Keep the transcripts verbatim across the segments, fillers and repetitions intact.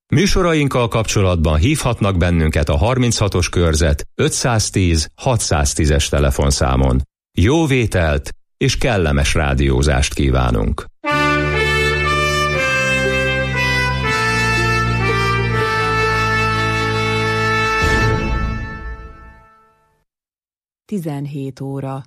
Műsorainkkal kapcsolatban hívhatnak bennünket a harminchatos körzet ötszáztíz hatszáztízes telefonszámon. Jó vételt és kellemes rádiózást kívánunk! tizenhét óra.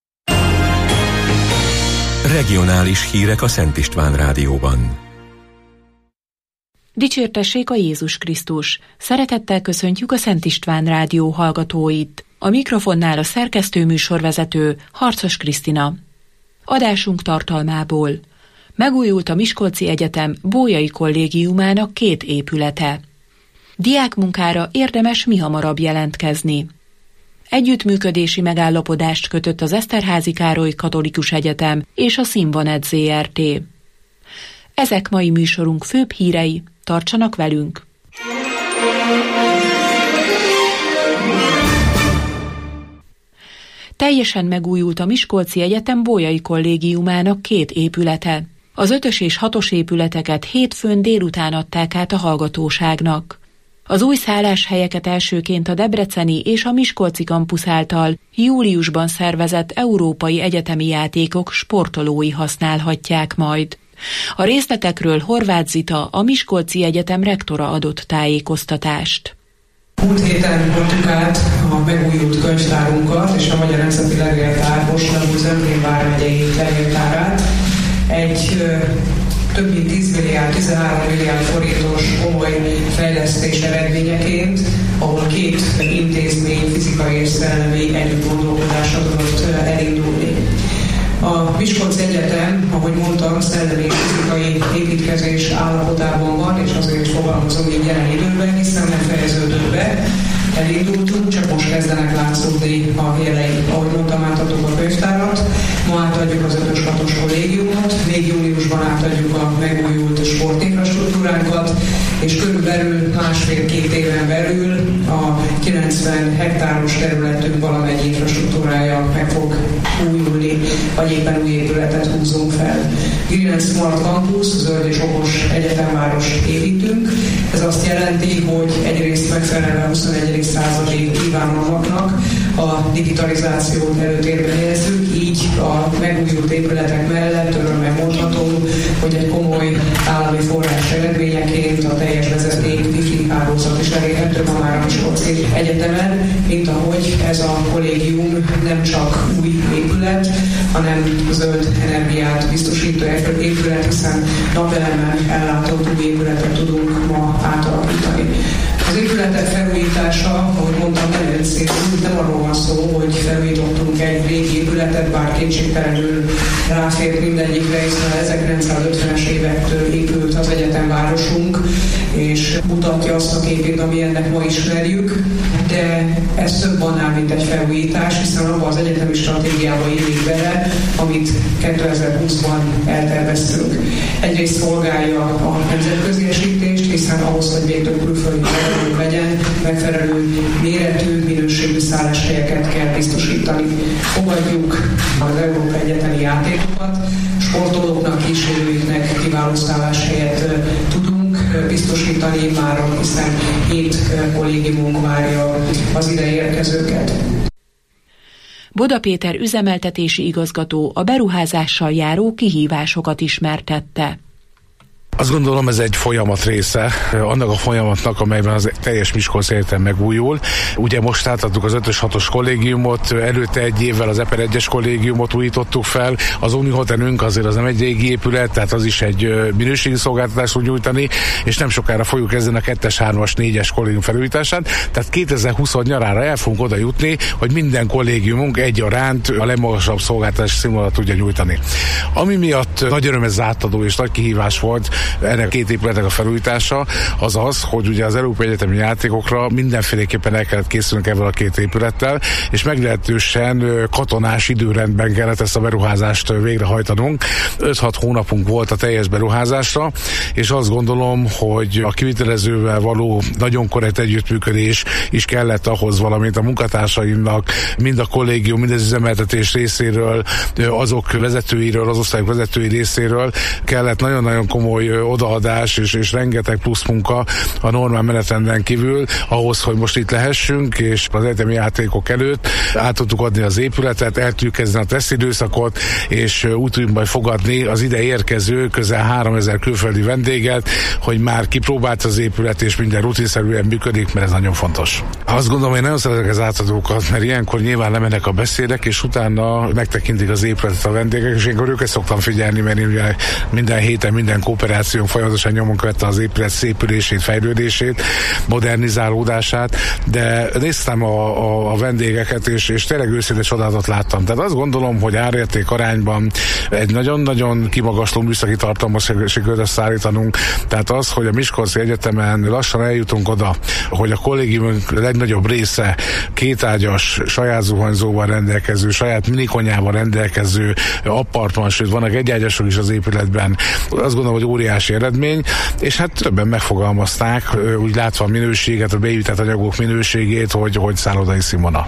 Regionális hírek a Szent István Rádióban. Dicsértessék a Jézus Krisztus! Szeretettel köszöntjük a Szent István Rádió hallgatóit. A mikrofonnál a szerkesztő műsorvezető, Harcos Krisztina. Adásunk tartalmából: megújult a Miskolci Egyetem Bolyai Kollégiumának két épülete. Diákmunkára érdemes mihamarabb jelentkezni. Együttműködési megállapodást kötött az Eszterházy Károly Katolikus Egyetem és a Színvanet zé er té. Ezek mai műsorunk főbb hírei, tartsanak velünk! Teljesen megújult a Miskolci Egyetem Bolyai Kollégiumának két épülete. Az ötös és hatos épületeket hétfőn délután adták át a hallgatóságnak. Az új szálláshelyeket elsőként a debreceni és a miskolci kampusz által júliusban szervezett európai egyetemi játékok sportolói használhatják majd. A részletekről Horváth Zita, a Miskolci Egyetem rektora adott tájékoztatást. Múlt héten mondtuk át a megújult könyvtárunkat és a Magyar Nemzeti Levéltár Most Zemplén vármegyei levéltárát. Egy több mint tíz milliárd, tizenhárom milliárd forintos komoly fejlesztés eredményeként, ahol két intézmény fizikai és szellemi együttgondolkodása tudott elindulni. A Miskolci Egyetem, ahogy mondtam, szellemi és fizikai építkezés állapotában van, és azért fogalmazom így jelen időben, hiszen nem fejeződött be. Elindultunk, csak most kezdenek látszódni a jelei. Ahogy mondtam, átadjuk a könyvtárat, ma átadjuk az ötös hatos kollégiumot, még júliusban átadjuk a megújult sportinfrastruktúránkat, és körülbelül másfél-két éven belül a kilencven hektáros területünk valamennyi infrastruktúrája meg fog újulni, vagy éppen új épületet húzunk fel. Green Smart Campus, zöld és okos egyetemváros építünk. Ez azt jelenti, hogy egyrészt megfelelve a huszonegyedik századi kívánalmaknak a digitalizációt előtérbe helyezzük, így a megújult épületek mellett örömmel mondhatom, hogy egy komoly állami forrás eredményeként a teljes vezeték wifi hálózat is elérhető ma már a Miskolci Egyetemen, mint ahogy ez a kollégium nem csak új épület, hanem zöld energiát biztosító épület, hiszen napelemmel ellátott új épületet tudunk ma átalakítani. Az épületek felújítása, ahogy mondtam, nagyon szép, nem arról van szó, hogy felújítottunk egy régi épületet, bár kétségtelenül ráfér mindegyikre, hiszen az ezerkilencszázötvenes évektől épült az egyetemvárosunk, és mutatja azt a képét, ami ennek ma ismerjük, de ez több annál, mint egy felújítás, hiszen abban az egyetemi stratégiába illik bele, amit kétezer-húszban elterveztünk. Egyrészt szolgálja a nemzetköziesítést, hiszen ahhoz, hogy még több külföldi legyen, megfelelő méretű, minőségű szálláshelyeket kell biztosítani. Fogadjuk az Európai Egyetemi játékokat, sportolóknak, kísérőiknek kiváló szálláshelyet tudunk biztosítani máron, hiszen hét kollégiumunk várja az ide érkezőket. Boda Péter üzemeltetési igazgató a beruházással járó kihívásokat ismertette. Azt gondolom, ez egy folyamat része, annak a folyamatnak, amelyben az teljes Miskolci Egyetem megújul. Ugye most átadtuk az ötös hatos kollégiumot, előtte egy évvel az Eper egyes kollégiumot újítottuk fel, az Unihotelünk azért az nem egy régi épület, tehát az is egy minőségi szolgáltatást tud nyújtani, és nem sokára fogjuk kezdeni a kettes, hármas, négyes kollégium felújítását, tehát kétezer-húsz nyarára el fogunk oda jutni, hogy minden kollégiumunk egyaránt a legmagasabb szolgáltatási színvonalat tudja nyújtani. Ami miatt nagy öröm ez átadó és nagy kihívás volt ennek két épületek a felújítása, az az, hogy ugye az Európai Egyetemi játékokra mindenféleképpen el kellett készülnünk ezzel a két épülettel, és meglehetősen katonás időrendben kellett ezt a beruházást végrehajtanunk. öt-hat hónapunk volt a teljes beruházásra, és azt gondolom, hogy a kivitelezővel való nagyon korrekt együttműködés is kellett ahhoz, valamint a munkatársaimnak, mind a kollégium, mind az üzemeltetés részéről, azok vezetőiről, az osztályok vezetői részéről kellett nagyon-nagyon komoly odaadás és, és rengeteg plusz munka a normál menetrenden kívül ahhoz, hogy most itt lehessünk, és az egyetemi játékok előtt át tudtuk adni az épületet, el tudjuk kezdeni a tesztidőszakot, és úgy tudjuk majd fogadni az ide érkező közel háromezer külföldi vendéget, hogy már kipróbált az épület, és minden rutinszerűen működik, mert ez nagyon fontos. Azt gondolom, hogy nagyon szeretek az átadókat, mert ilyenkor nyilván lemennek a beszédek, és utána megtekintik az épületet a vendégek, és ilyenkor őket szoktam figyelni, mert én ugye minden héten, minden kooperáción folyamatosan nyomon követte az épület szépülését, fejlődését, modernizálódását, de néztem a, a, a vendégeket, és, és tényleg őszinte csodálatot láttam. Tehát azt gondolom, hogy árérték arányban egy nagyon-nagyon kimagasló műszaki tartalmat sikerült összeállítanunk. Tehát az, hogy a Miskolci Egyetemen lassan eljutunk oda, hogy a kollégiumunk legnagyobb része kétágyas, saját zuhanyzóval rendelkező, saját minikonyával rendelkező appartman, sőt vannak egyágyasok is az épületben. Azt gondolom, hogy óriási eredmény, és hát többen megfogalmazták, úgy látva a minőséget, a beépített anyagok minőségét, hogy, hogy szállodai színvonal.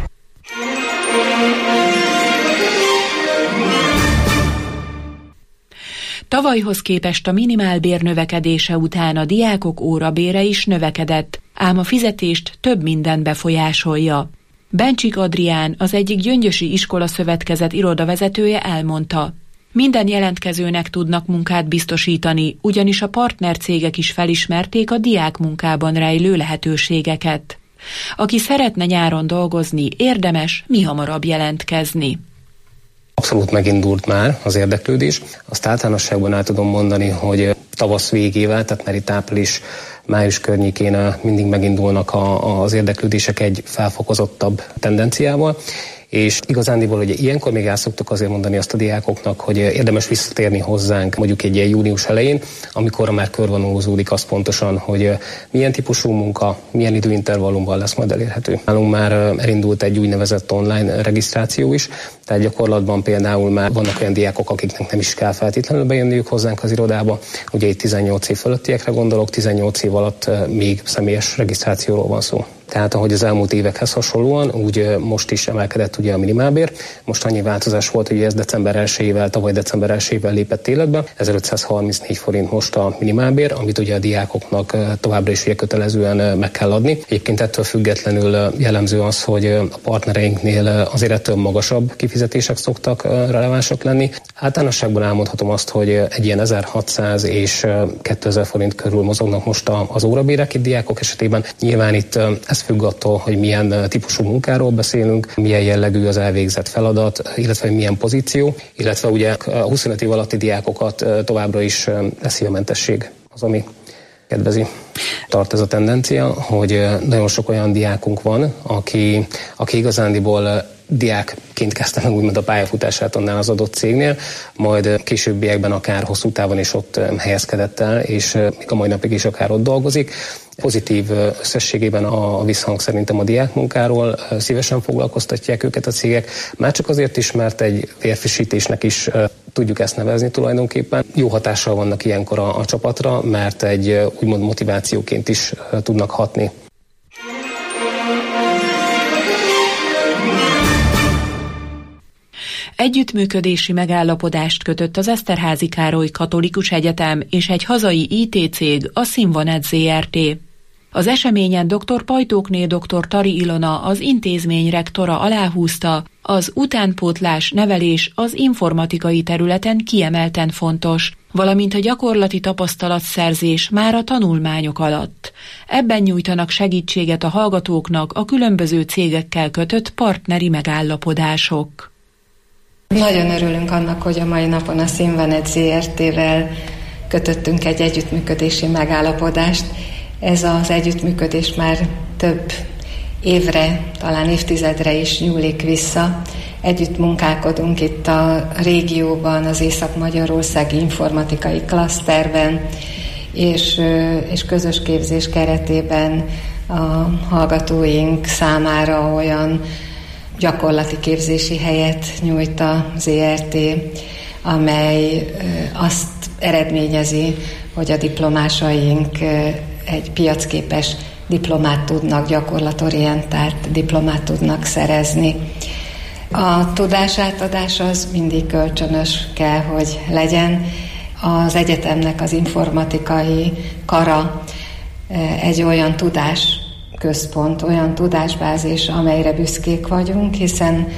Tavalyhoz képest a minimálbér növekedése után a diákok órabére is növekedett, ám a fizetést több minden befolyásolja. Bencsik Adrián, az egyik gyöngyösi iskolaszövetkezet irodavezetője elmondta: minden jelentkezőnek tudnak munkát biztosítani, ugyanis a partnercégek is felismerték a diák munkában rejlő lehetőségeket. Aki szeretne nyáron dolgozni, érdemes mihamarabb jelentkezni. Abszolút megindult már az érdeklődés. Azt általánosságban el tudom mondani, hogy tavasz végével, tehát már itt április, május környékén mindig megindulnak a, az érdeklődések egy felfokozottabb tendenciával, és igazándiból ugye ilyenkor még el szoktuk azért mondani azt a diákoknak, hogy érdemes visszatérni hozzánk mondjuk egy ilyen június elején, amikor már körvonalazódik az pontosan, hogy milyen típusú munka, milyen időintervallumban lesz majd elérhető. Nálunk már elindult egy úgynevezett online regisztráció is, tehát gyakorlatban például már vannak olyan diákok, akiknek nem is kell feltétlenül bejönniük hozzánk az irodába. Ugye itt tizennyolc év fölöttiekre gondolok, tizennyolc év alatt még személyes regisztrációról van szó. Tehát ahogy az elmúlt évekhez hasonlóan, úgy most is emelkedett ugye a minimálbér. Most annyi változás volt, hogy ez december elsejével, tavaly december elsejével lépett életbe. ezerötszázharmincnégy forint most a minimálbér, amit ugye a diákoknak továbbra is ugye kötelezően meg kell adni. Egyébként ettől függetlenül jellemző az, hogy a partnereinknél azért ettől magasabb kifizetések szoktak relevánsak lenni. Általánosságban elmondhatom azt, hogy egy ilyen ezerhatszáz és kétezer forint körül mozognak most az órabérek itt diákok esetében. Nyilván itt ez függ attól, hogy milyen típusú munkáról beszélünk, milyen jellegű az elvégzett feladat, illetve milyen pozíció, illetve ugye a huszonöt év alatti diákokat továbbra is eszi a mentesség, az, ami kedvezi. Tart ez a tendencia, hogy nagyon sok olyan diákunk van, aki, aki igazándiból diákként kezdte meg úgymond a pályafutását annál az adott cégnél, majd későbbiekben akár hosszú távon is ott helyezkedett el, és még a mai napig is akár ott dolgozik. Pozitív összességében a visszhang szerintem a diákmunkáról, szívesen foglalkoztatják őket a cégek, már csak azért is, mert egy vérfrissítésnek is tudjuk ezt nevezni tulajdonképpen. Jó hatással vannak ilyenkor a, a csapatra, mert egy úgymond motivációként is tudnak hatni. Együttműködési megállapodást kötött az Eszterházy Károly Katolikus Egyetem és egy hazai í té cég, a Színvonet zé er té. Az eseményen dr. Pajtókné dr. Tari Ilona, az intézmény rektora aláhúzta, az utánpótlás nevelés az informatikai területen kiemelten fontos, valamint a gyakorlati tapasztalatszerzés már a tanulmányok alatt. Ebben nyújtanak segítséget a hallgatóknak a különböző cégekkel kötött partneri megállapodások. Nagyon örülünk annak, hogy a mai napon a Színvonet zé er té-vel kötöttünk egy együttműködési megállapodást. Ez az együttműködés már több évre, talán évtizedre is nyúlik vissza. Együtt munkálkodunk itt a régióban, az Észak-Magyarországi Informatikai Klaszterben, és, és közös képzés keretében a hallgatóink számára olyan gyakorlati képzési helyet nyújt a zé er té, amely azt eredményezi, hogy a diplomásaink egy piacképes diplomát tudnak, gyakorlatorientált diplomát tudnak szerezni. A tudásátadás az mindig kölcsönös kell, hogy legyen. az egyetemnek az informatikai kara egy olyan tudásközpont, olyan tudásbázis, amelyre büszkék vagyunk, hiszen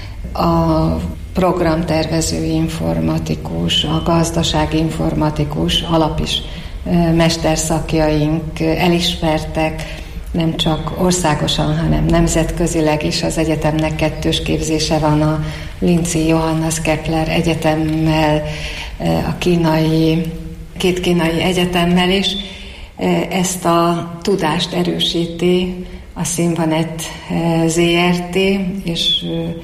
a programtervező informatikus, a gazdasági informatikus, alapis mesterszakjaink elismertek, nem csak országosan, hanem nemzetközileg is. Az egyetemnek kettős képzése van a Linci Johannes Kepler Egyetemmel, a kínai, két kínai egyetemmel is. Ezt a tudást erősíti a Színvanet zé er té, és,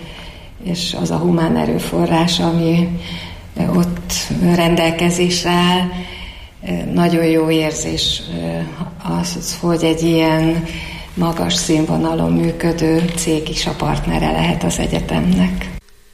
és az a humán erőforrás, ami ott rendelkezésre áll. Nagyon jó érzés az, hogy egy ilyen magas színvonalon működő cég is a partnere lehet az egyetemnek.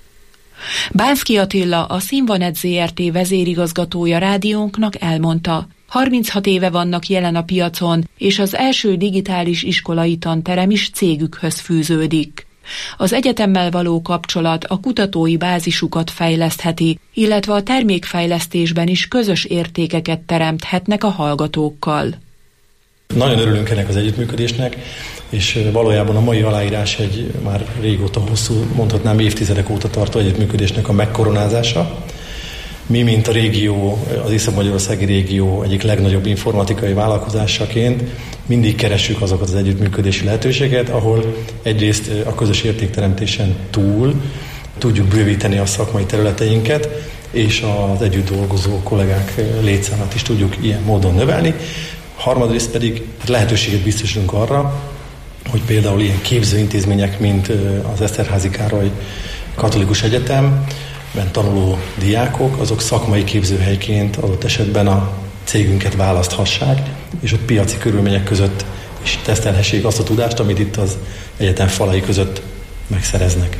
Bánszky Attila, a Színvanet zé er té vezérigazgatója rádiónknak elmondta, harminchat éve vannak jelen a piacon, és az első digitális iskolai tanterem is cégükhöz fűződik. Az egyetemmel való kapcsolat a kutatói bázisukat fejlesztheti, illetve a termékfejlesztésben is közös értékeket teremthetnek a hallgatókkal. Nagyon örülünk ennek az együttműködésnek, és valójában a mai aláírás egy már régóta hosszú, mondhatnám évtizedek óta tartó együttműködésnek a megkoronázása. Mi, mint a régió, az Észak-Magyarországi régió egyik legnagyobb informatikai vállalkozásaként mindig keressük azokat az együttműködési lehetőséget, ahol egyrészt a közös értékteremtésen túl tudjuk bővíteni a szakmai területeinket, és az együtt dolgozó kollégák létszámát is tudjuk ilyen módon növelni. Harmadrészt pedig lehetőséget biztosítunk arra, hogy például ilyen képzőintézmények, mint az Eszterházy Károly Katolikus Egyetemben tanuló diákok, azok szakmai képzőhelyként adott esetben a cégünket választhassák, és ott piaci körülmények között is tesztelhessék azt a tudást, amit itt az egyetem falai között megszereznek.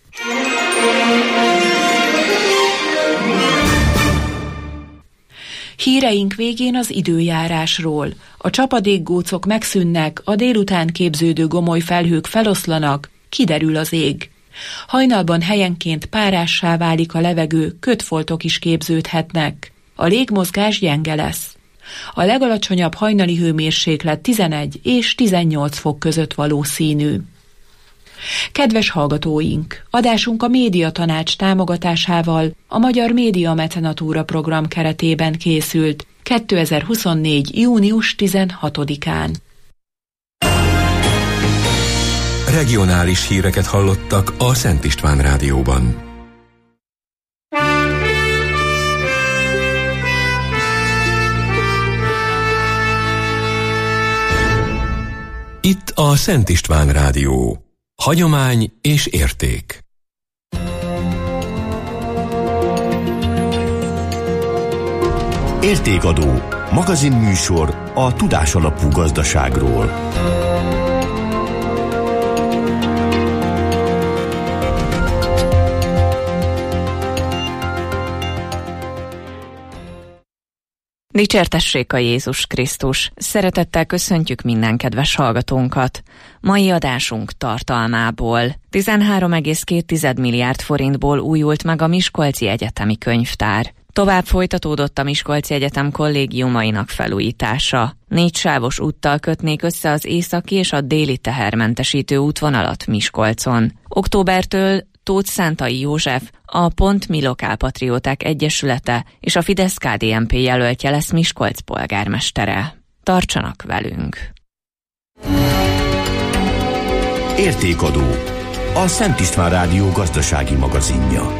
Híreink végén az időjárásról. A csapadékgócok megszűnnek, a délután képződő gomoly felhők feloszlanak, kiderül az ég. Hajnalban helyenként párássá válik a levegő, kötfoltok is képződhetnek. A légmozgás gyenge lesz. A legalacsonyabb hajnali hőmérséklet tizenegy és tizennyolc fok között valószínű. Kedves hallgatóink! Adásunk a Médiatanács támogatásával a Magyar Média Mecenatúra program keretében készült kétezer-huszonnégy. június tizenhatodikán. Regionális híreket hallottak a Szent István Rádióban. Itt a Szent István Rádió. Hagyomány és érték. Értékadó. Magazinműsor a tudásalapú gazdaságról. Dicsértessék a Jézus Krisztus! Szeretettel köszöntjük minden kedves hallgatónkat! Mai adásunk tartalmából tizenhárom egész két milliárd forintból újult meg a Miskolci Egyetemi Könyvtár. Tovább folytatódott a Miskolci Egyetem kollégiumainak felújítása. Négy sávos úttal kötnék össze az északi és a déli tehermentesítő útvonalat Miskolcon. Októbertől Tóth Szántai József, a Pont Mi Lokálpatrióták Egyesülete és a Fidesz-ká dé en pé jelöltje lesz Miskolc polgármestere. Tartsanak velünk! Értékadó. A Szent István Rádió gazdasági magazinja.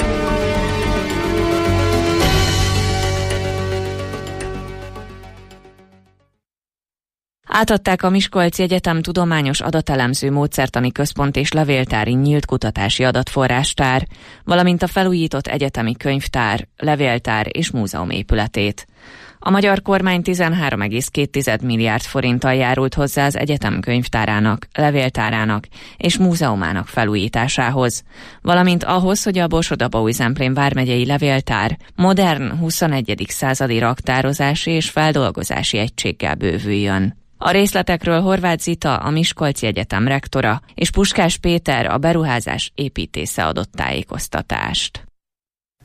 Átadták a Miskolci Egyetem Tudományos Adatelemző Módszertani Központ és Levéltári Nyílt Kutatási Adatforrástár, valamint a felújított egyetemi könyvtár, levéltár és múzeum épületét. A magyar kormány tizenhárom egész két milliárd forinttal járult hozzá az egyetem könyvtárának, levéltárának és múzeumának felújításához, valamint ahhoz, hogy a Borsod-Abaúj-Zemplén vármegyei levéltár modern huszonegyedik századi raktározási és feldolgozási egységgel bővüljön. A részletekről Horváth Zita, a Miskolci Egyetem rektora, és Puskás Péter, a beruházás építésze adott tájékoztatást.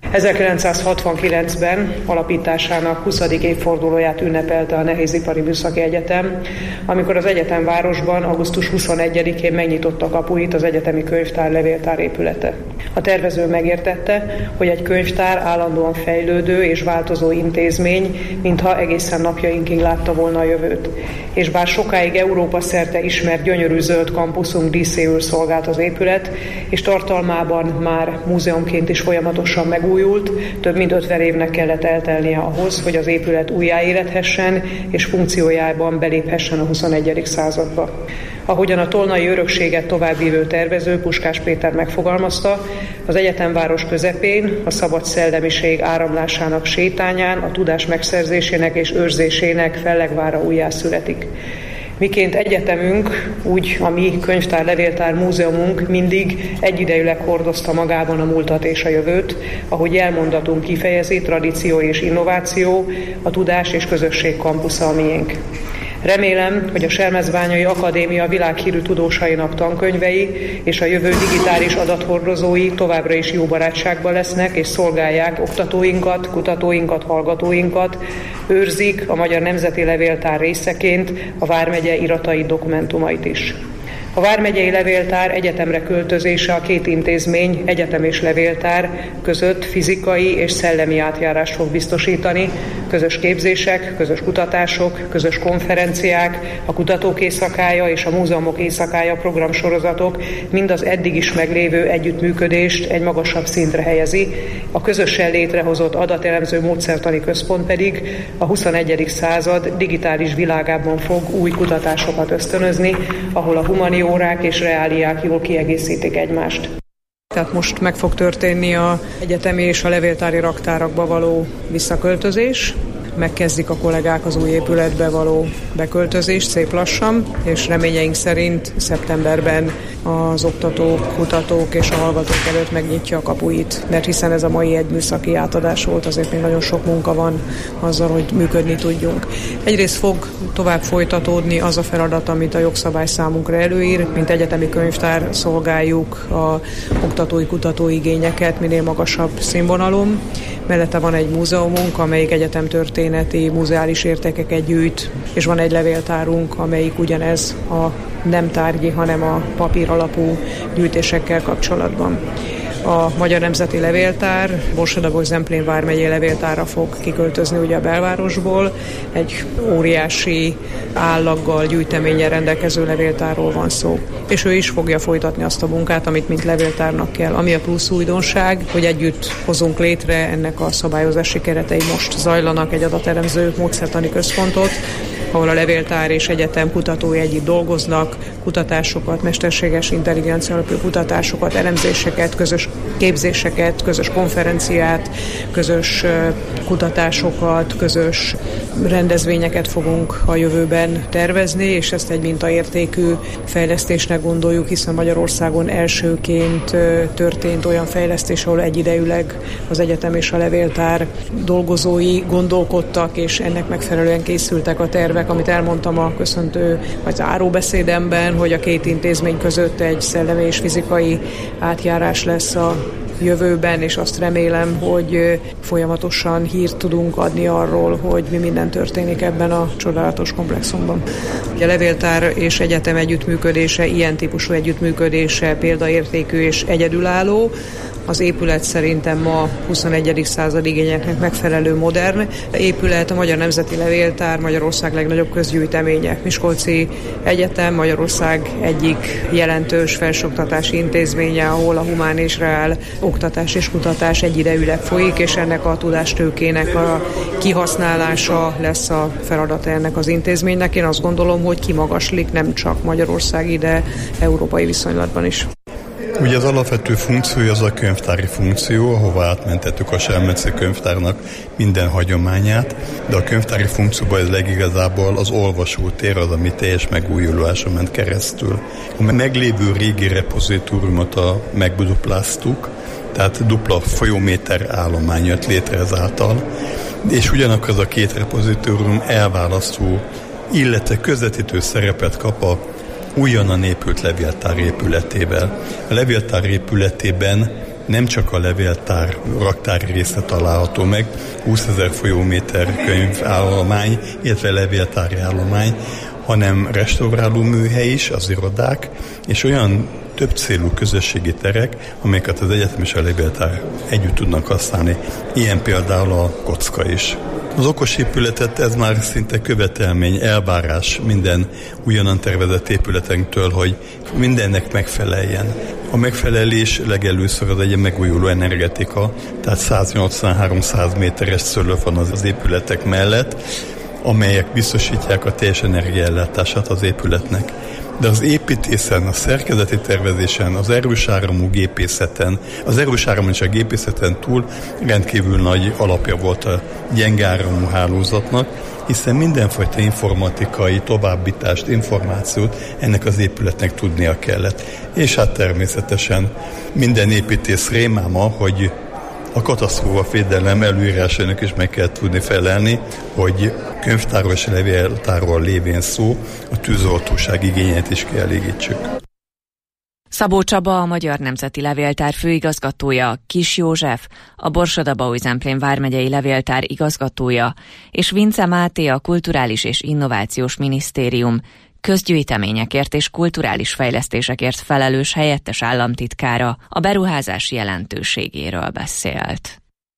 ezerkilencszázhatvankilencben alapításának huszadik évfordulóját ünnepelte a Nehézipari Műszaki Egyetem, amikor az egyetemvárosban augusztus huszonegyedikén megnyitotta kapuit az egyetemi könyvtár levéltár épülete. A tervező megértette, hogy egy könyvtár állandóan fejlődő és változó intézmény, mintha egészen napjainkig látta volna a jövőt. És bár sokáig Európa szerte ismert gyönyörű zöld kampuszunk díszéül szolgált az épület, és tartalmában már múzeumként is folyamatosan megújult, több mint ötven évnek kellett eltelnie ahhoz, hogy az épület újjáéledhessen és funkciójában beléphessen a huszonegyedik századba. Ahogyan a tolnai örökséget továbbvívő tervező Puskás Péter megfogalmazta, az egyetemváros közepén a szabad szellemiség áramlásának sétányán a tudás megszerzésének és őrzésének fellegvára újjászületik. Miként egyetemünk, úgy a mi könyvtár, levéltár, múzeumunk mindig egyidejűleg hordozta magában a múltat és a jövőt, ahogy jelmondatunk kifejezi, tradíció és innováció, a tudás és közösség kampusza a miénk. Remélem, hogy a Selmecbányai Akadémia világhírű tudósainak tankönyvei és a jövő digitális adathordozói továbbra is jó barátságban lesznek és szolgálják oktatóinkat, kutatóinkat, hallgatóinkat, őrzik a Magyar Nemzeti Levéltár részeként a Vármegye iratai dokumentumait is. A Vármegyei Levéltár egyetemre költözése a két intézmény, egyetem és levéltár között fizikai és szellemi átjárást fog biztosítani, közös képzések, közös kutatások, közös konferenciák, a kutatók éjszakája és a múzeumok éjszakája programsorozatok mind az eddig is meglévő együttműködést egy magasabb szintre helyezi, a közösen létrehozott adatelemző módszertani központ pedig a huszonegyedik század digitális világában fog új kutatásokat ösztönözni, ahol a humaniórák és reáliák jól kiegészítik egymást. Tehát most meg fog történni az egyetemi és a levéltári raktárakba való visszaköltözés. Megkezdik a kollégák az új épületbe való beköltözést szép lassan, és reményeink szerint szeptemberben az oktatók, kutatók és a hallgatók előtt megnyitja a kapuit, mert hiszen ez a mai egy műszaki átadás volt, azért még nagyon sok munka van azzal, hogy működni tudjunk. Egyrészt fog tovább folytatódni az a feladat, amit a jogszabály számunkra előír, mint egyetemi könyvtár szolgáljuk a oktatói, kutatói igényeket minél magasabb színvonalon. Mellette van egy múzeumunk, amelyik egyetemtörténeti, muzeális értékeket gyűjt, és van egy levéltárunk, amelyik ugyanez a nem tárgyi, hanem a papír alapú gyűjtésekkel kapcsolatban. A Magyar Nemzeti Levéltár Borsod-Abaúj-Zemplén vármegyei levéltárra fog kiköltözni ugye a belvárosból. Egy óriási állaggal, gyűjteménnyel rendelkező levéltárról van szó. És ő is fogja folytatni azt a munkát, amit mint levéltárnak kell. Ami a plusz újdonság, hogy együtt hozunk létre, ennek a szabályozási keretei most zajlanak, egy adatelemző módszertani központot, ahol a levéltár és egyetem kutatói együtt dolgoznak, kutatásokat, mesterséges intelligencia alapú kutatásokat, elemzéseket, közös képzéseket, közös konferenciát, közös kutatásokat, közös rendezvényeket fogunk a jövőben tervezni, és ezt egy mintaértékű fejlesztésnek gondoljuk, hiszen Magyarországon elsőként történt olyan fejlesztés, ahol egyidejűleg az egyetem és a levéltár dolgozói gondolkodtak, és ennek megfelelően készültek a tervek, amit elmondtam a köszöntő vagy záróbeszédemben, hogy a két intézmény között egy szellemi és fizikai átjárás lesz a jövőben, és azt remélem, hogy folyamatosan hírt tudunk adni arról, hogy mi minden történik ebben a csodálatos komplexumban. A levéltár és egyetem együttműködése, ilyen típusú együttműködése példaértékű és egyedülálló. Az épület szerintem ma huszonegyedik század igényeknek megfelelő modern épület, a Magyar Nemzeti Levéltár, Magyarország legnagyobb közgyűjteménye. Miskolci Egyetem, Magyarország egyik jelentős felsőoktatási intézménye, ahol a humán és reál oktatás és kutatás egyidejűleg folyik, és ennek a tudástőkének a kihasználása lesz a feladata ennek az intézménynek. Én azt gondolom, hogy kimagaslik nem csak Magyarországi, de európai viszonylatban is. Ugye az alapvető funkciója az a könyvtári funkció, ahová átmentettük a Selmeci könyvtárnak minden hagyományát, de a könyvtári funkcióban ez legigazából az olvasótér az, ami teljes megújuláson ment keresztül. A meglévő régi repozitóriumot a megdupláztuk, tehát dupla folyóméter állomány jött létre ezáltal, és ugyanakkor az a két repozitórium elválasztó, illetve közvetítő szerepet kap a újonnan épült levéltár épületével. A levéltár épületében nem csak a levéltár raktári része található meg, húszezer folyóméter könyvállomány, illetve levéltári állomány, hanem restauráló műhely is, az irodák, és olyan több célú közösségi terek, amelyeket az egyetem és a levéltár együtt tudnak használni. Ilyen például a kocka is. Az okos épületet ez már szinte követelmény, elvárás minden újonnan tervezett épületenktől, hogy mindennek megfeleljen. A megfelelés legelőször az egy megújuló energetika, tehát száznyolcvan-háromszáz méteres szőlőf van az épületek mellett, amelyek biztosítják a teljes energiaellátását az épületnek. De az építészen, a szerkezeti tervezésen, az erős áramú gépészeten, az erős áramú és a gépészeten túl rendkívül nagy alapja volt a gyenge áramú hálózatnak, hiszen mindenfajta informatikai továbbítást, információt ennek az épületnek tudnia kellett. És hát természetesen minden építész rémáma, hogy a katasztrófa védelem előírásának is meg kell tudni felelni, hogy könyvtárról és levéltárról lévén szó, a tűzoltóság igényét is kielégítsük. Szabó Csaba, a Magyar Nemzeti Levéltár főigazgatója, Kis József, a Borsod-Abaúj-Zemplén vármegyei levéltár igazgatója, és Vince Máté, a Kulturális és Innovációs Minisztérium közgyűjteményekért és kulturális fejlesztésekért felelős helyettes államtitkára a beruházás jelentőségéről beszélt.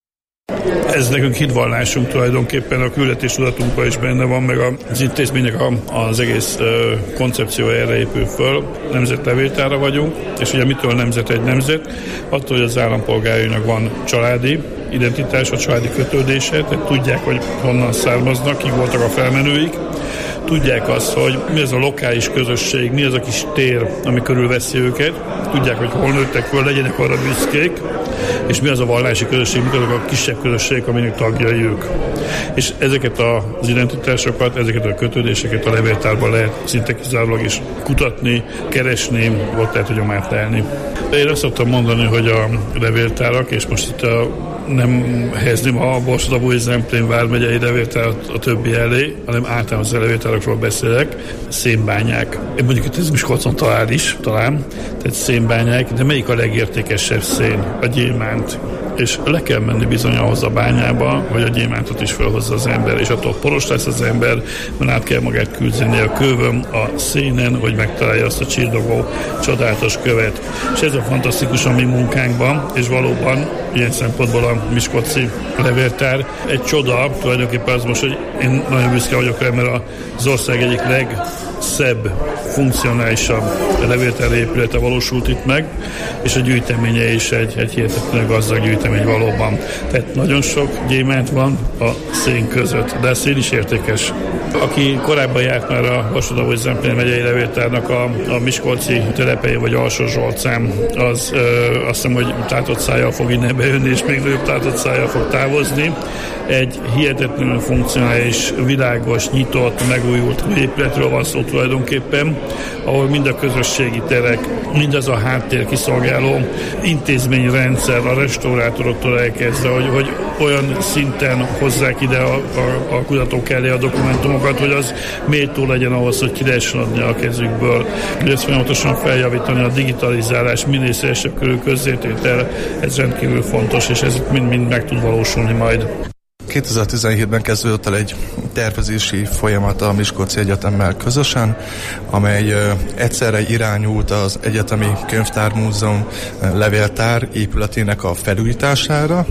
Ez nekünk hitvallásunk tulajdonképpen, a küldetéstudatunkban is benne van, meg az intézménynek a, az egész ö, koncepció erre épül föl. Nemzetlevéltára vagyunk, és ugye mitől nemzet egy nemzet? Attól, hogy az állampolgárainak van családi identitása, családi kötődése, tehát tudják, hogy honnan származnak, kik voltak a felmenőik, tudják azt, hogy mi az a lokális közösség, mi az a kis tér, ami körülveszi őket, tudják, hogy hol nőttek föl, legyenek arra büszkék, és mi az a vallási közösség, mi azok a kisebb közösségek, aminek tagjai ők. És ezeket az identitásokat, ezeket a kötődéseket a levéltárban lehet szinte kizárólag is kutatni, keresni, ott lehet, hogy omát lelni. De én azt szoktam mondani, hogy a levéltárak, és most itt a nem helyezném a Borsod-Abaúj-Zemplén vármegyei levéltárat a többi elé, hanem általános levéltárakról beszélek. Szénbányák. Én mondjuk itt ez Miskolcon talál is, talán, tehát szénbányák, de melyik a legértékesebb szén? A gyémánt. És le kell menni bizony ahhoz a bányába, hogy a gyémántot is felhozza az ember, és attól poros lesz az ember, mert át kell magát küzdeni a kővön, a szénen, hogy megtalálja azt a csillogó, csodálatos követ. És ez a fantasztikus a mi munkánkban, és valóban ilyen szempontból a miskolci levéltár egy csoda, tulajdonképpen az most, hogy én nagyon büszke vagyok rá, mert az ország egyik legszebb, funkcionálisabb levéltári épülete valósult itt meg, és a gyűjteménye is egy, egy hihetetlenül gazdag gyűjtemény valóban. Tehát nagyon sok gyémánt van a szén között, de a szén is értékes. Aki korábban járt már a Borsod-Abaúj-Zemplén megyei levéltárnak a, a miskolci telepei vagy Alsó Zsolcán, az ö, azt hiszem, hogy tátott szájjal fog innen bejönni, és még nagyobb tátott szájjal fog távozni. Egy hihetetlenül funkcionális, világos, nyitott, megújult épületről van szó tulajdonképpen, ahol mind a közösségi terek, mind az a háttér kiszolgáló intézményrendszer, a restaurátoroktól elkezdve, hogy, hogy olyan szinten hozzák ide a, a, a kutatók elé a dokumentumokat, hogy az méltó legyen ahhoz, hogy ki lehessen adni a kezükből. Ezt folyamatosan feljavítani, a digitalizálás, minél szélesebb körül közzététel, ez rendkívül fontos, és ez mind-mind meg tud valósulni majd. kétezer-tizenhétben kezdődött el egy tervezési folyamat a Miskolci Egyetemmel közösen, amely egyszerre irányult az Egyetemi Könyvtármúzeum levéltár épületének a felújítására,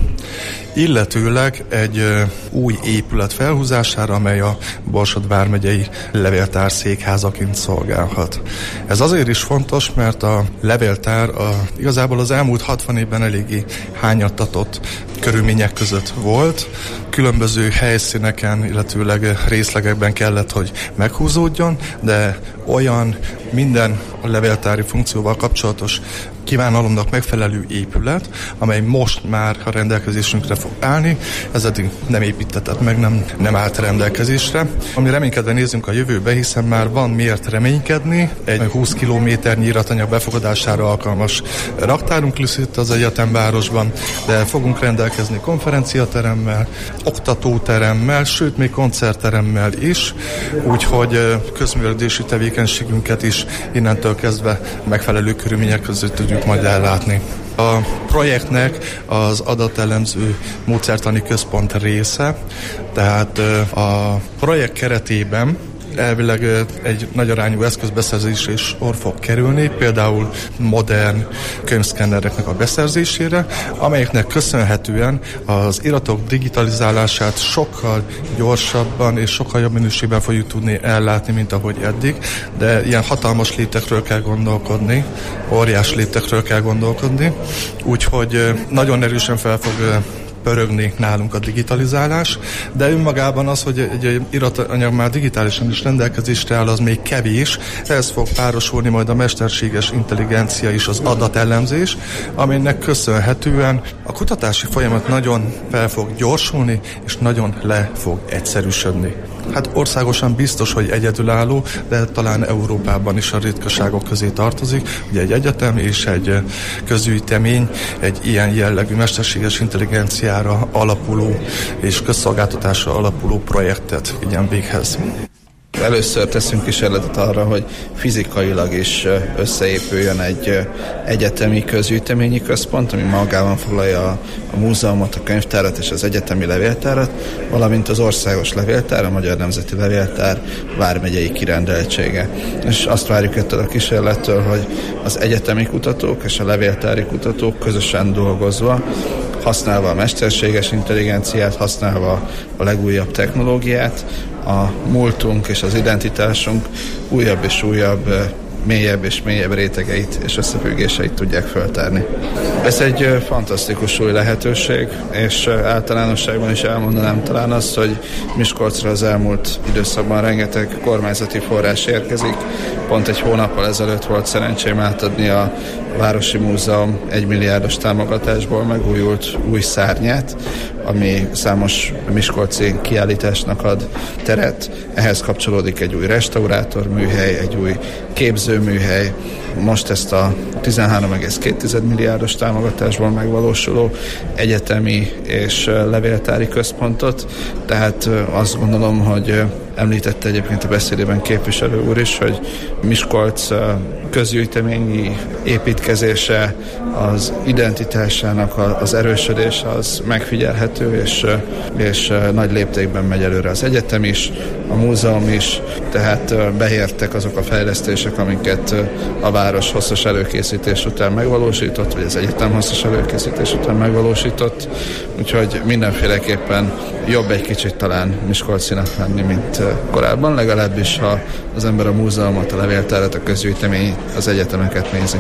illetőleg egy új épület felhúzására, amely a Borsod vármegyei levéltár székházaként szolgálhat. Ez azért is fontos, mert a levéltár a, igazából az elmúlt hatvan évben eléggé hányattatott körülmények között volt. Különböző helyszíneken, illetőleg részlegekben kellett, hogy meghúzódjon, de olyan minden a levéltári funkcióval kapcsolatos kívánalomnak megfelelő épület, amely most már a rendelkezésünkre fog állni, ez eddig nem építetett meg, nem, nem állt rendelkezésre. Ami reménykedve nézzünk a jövőbe, hiszen már van miért reménykedni, egy húsz kilométernyi iratanyag befogadására alkalmas raktárunk lesz itt az egyetemvárosban, de fogunk rendelkezni konferenciateremmel, oktatóteremmel, sőt még koncertteremmel is, úgyhogy közművelődési tevékenység tevékenységünket is innentől kezdve megfelelő körülmények között tudjuk majd ellátni. A projektnek az adatelemző módszertani központ része, tehát a projekt keretében elvileg egy nagy arányú eszközbeszerzésre is sor fog kerülni, például modern könyvszkennereknek a beszerzésére, amelyeknek köszönhetően az iratok digitalizálását sokkal gyorsabban és sokkal jobb minőségben fogjuk tudni ellátni, mint ahogy eddig, de ilyen hatalmas léptekről kell gondolkodni, óriás léptekről kell gondolkodni, úgyhogy nagyon erősen fel fog pörögni nálunk a digitalizálás, de önmagában az, hogy egy iratanyag már digitálisan is rendelkezésre áll, az még kevés. Ez fog párosulni majd a mesterséges intelligencia és az adatelemzés, aminek köszönhetően a kutatási folyamat nagyon fel fog gyorsulni, és nagyon le fog egyszerűsödni. Hát országosan biztos, hogy egyedülálló, de talán Európában is a ritkaságok közé tartozik, ugye egy egyetem és egy közgyűjtemény egy ilyen jellegű mesterséges intelligenciára alapuló és közszolgáltatásra alapuló projektet vigyen véghez. Először teszünk kísérletet arra, hogy fizikailag is összeépüljön egy egyetemi közgyűjteményi központ, ami magában foglalja a, a múzeumot, a könyvtárat és az egyetemi levéltárat, valamint az országos levéltár, a Magyar Nemzeti Levéltár vármegyei kirendeltsége. És azt várjuk ettől a kísérlettől, hogy az egyetemi kutatók és a levéltári kutatók közösen dolgozva, használva a mesterséges intelligenciát, használva a legújabb technológiát, a múltunk és az identitásunk újabb és újabb, mélyebb és mélyebb rétegeit és összefüggéseit tudják feltárni. Ez egy fantasztikus új lehetőség, és általánosságban is elmondanám talán azt, hogy Miskolcra az elmúlt időszakban rengeteg kormányzati forrás érkezik. Pont egy hónappal ezelőtt volt szerencsém átadni a Városi Múzeum egymilliárdos támogatásból megújult új szárnyát, ami számos miskolci kiállításnak ad teret. Ehhez kapcsolódik egy új restaurátorműhely, egy új képzőműhely. Most ezt a tizenhárom egész két milliárdos támogatásból megvalósuló egyetemi és levéltári központot. Tehát azt gondolom, hogy említette egyébként a beszédében képviselő úr is, hogy Miskolc közgyűjteményi építkezése, az identitásának az erősödése az megfigyelhető, és, és nagy léptékben megy előre az egyetem is, a múzeum is, tehát beértek azok a fejlesztések, amiket a város hosszas előkészítés után megvalósított, vagy az egyetem hosszas előkészítés után megvalósított, úgyhogy mindenféleképpen jobb egy kicsit talán miskolcinak lenni, mint korábban, legalábbis ha az ember a múzeumot, a levéltárat, a közgyűjtemény, az egyetemeket nézi.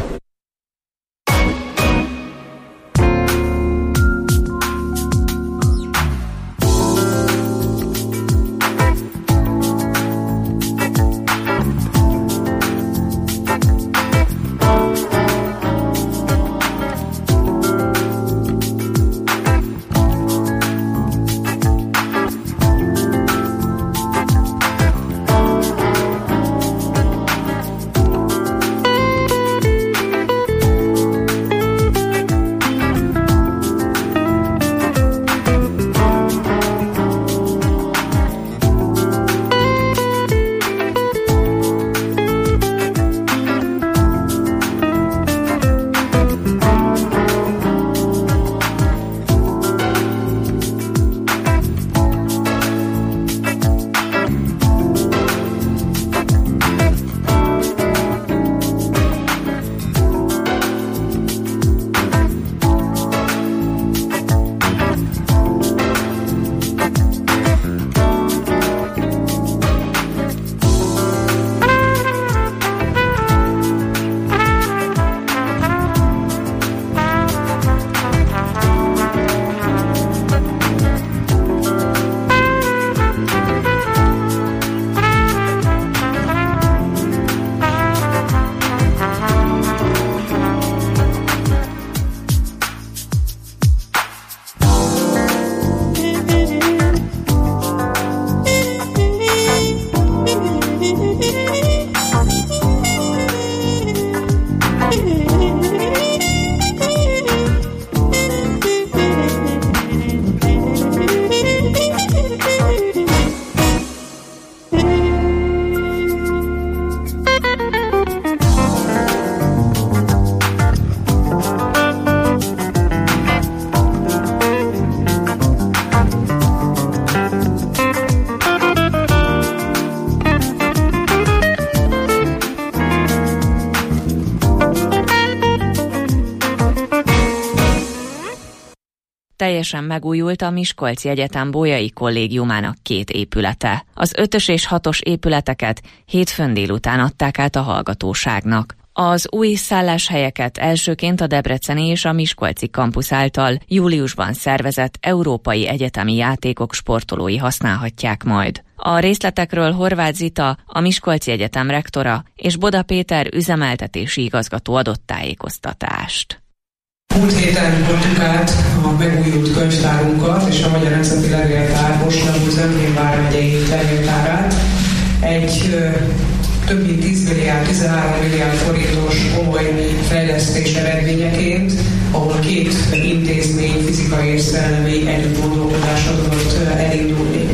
teljesen megújult a Miskolci Egyetem Bolyai Kollégiumának két épülete. Az ötös és hatos épületeket hétfőn délután adták át a hallgatóságnak. Az új szálláshelyeket elsőként a debreceni és a miskolci kampusz által júliusban szervezett európai egyetemi játékok sportolói használhatják majd. A részletekről Horváth Zita, a Miskolci Egyetem rektora, és Boda Péter üzemeltetési igazgató adott tájékoztatást. Múlt héten adtuk át a megújult könyvtárunkat és a Magyar Nemzeti Levéltár Most Zemplén vármegyei levéltárát egy több mint tíz milliárd, tizenhárom milliárd forintos komoly fejlesztés eredményeként, ahol két intézmény fizikai és szellemi együttgondolkodásra tudott elindulni.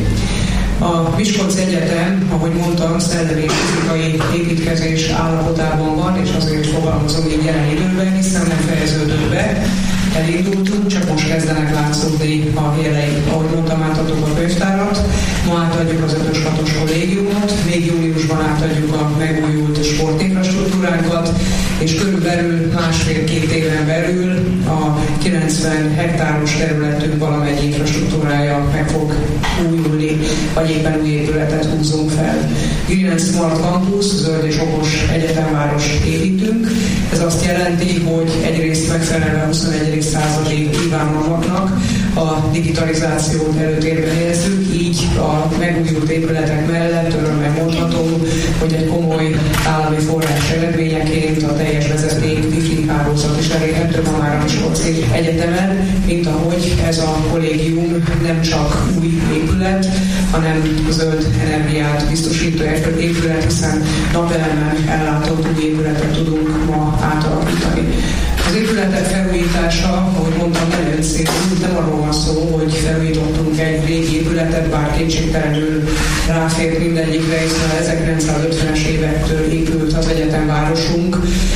A Miskolci Egyetem, ahogy mondtam, szellemi és fizikai építkezés állapotában van, és azért fogalmazom így jelen időben, hiszen nem fejeződött be. Elindultunk, csak most kezdenek látszódni a jelei. Ahogy mondtam, átadjuk a könyvtárat, ma átadjuk az ötös hatos kollégiumot, még júliusban átadjuk a megújult sportinfrastruktúránkat, és körülbelül másfél-két éven belül a kilencven hektáros területünk valamennyi infrastruktúrája meg fog újulni, vagy éppen új épületet húzunk fel. Green and Smart Campus, zöld és okos egyetemváros építünk. Ez azt jelenti, hogy egyrészt megfelelően a huszonegyedik századi kívánalmaknak a digitalizációt előtérbe helyezzük, így a megújult épületek mellett örömmel mondhatom, hogy egy komoly állami forrás eredményeként a teljes vezeték wifi hálózat is elérhető ma már a Miskolci Egyetemen, mint ahogy ez a kollégium nem csak új épület, hanem zöld energiát biztosító épület, hiszen napelemen ellátott új épületet tudunk ma átalakítani. Az épületek felújítása, ahogy mondtam, nem önszínű, nem arról van szó, hogy felújítottunk egy régi épületet, bár kétségtelenül ráfért mindegyikre, hiszen az ezerkilencszázötvenes évektől épült az egyetemvárosunk,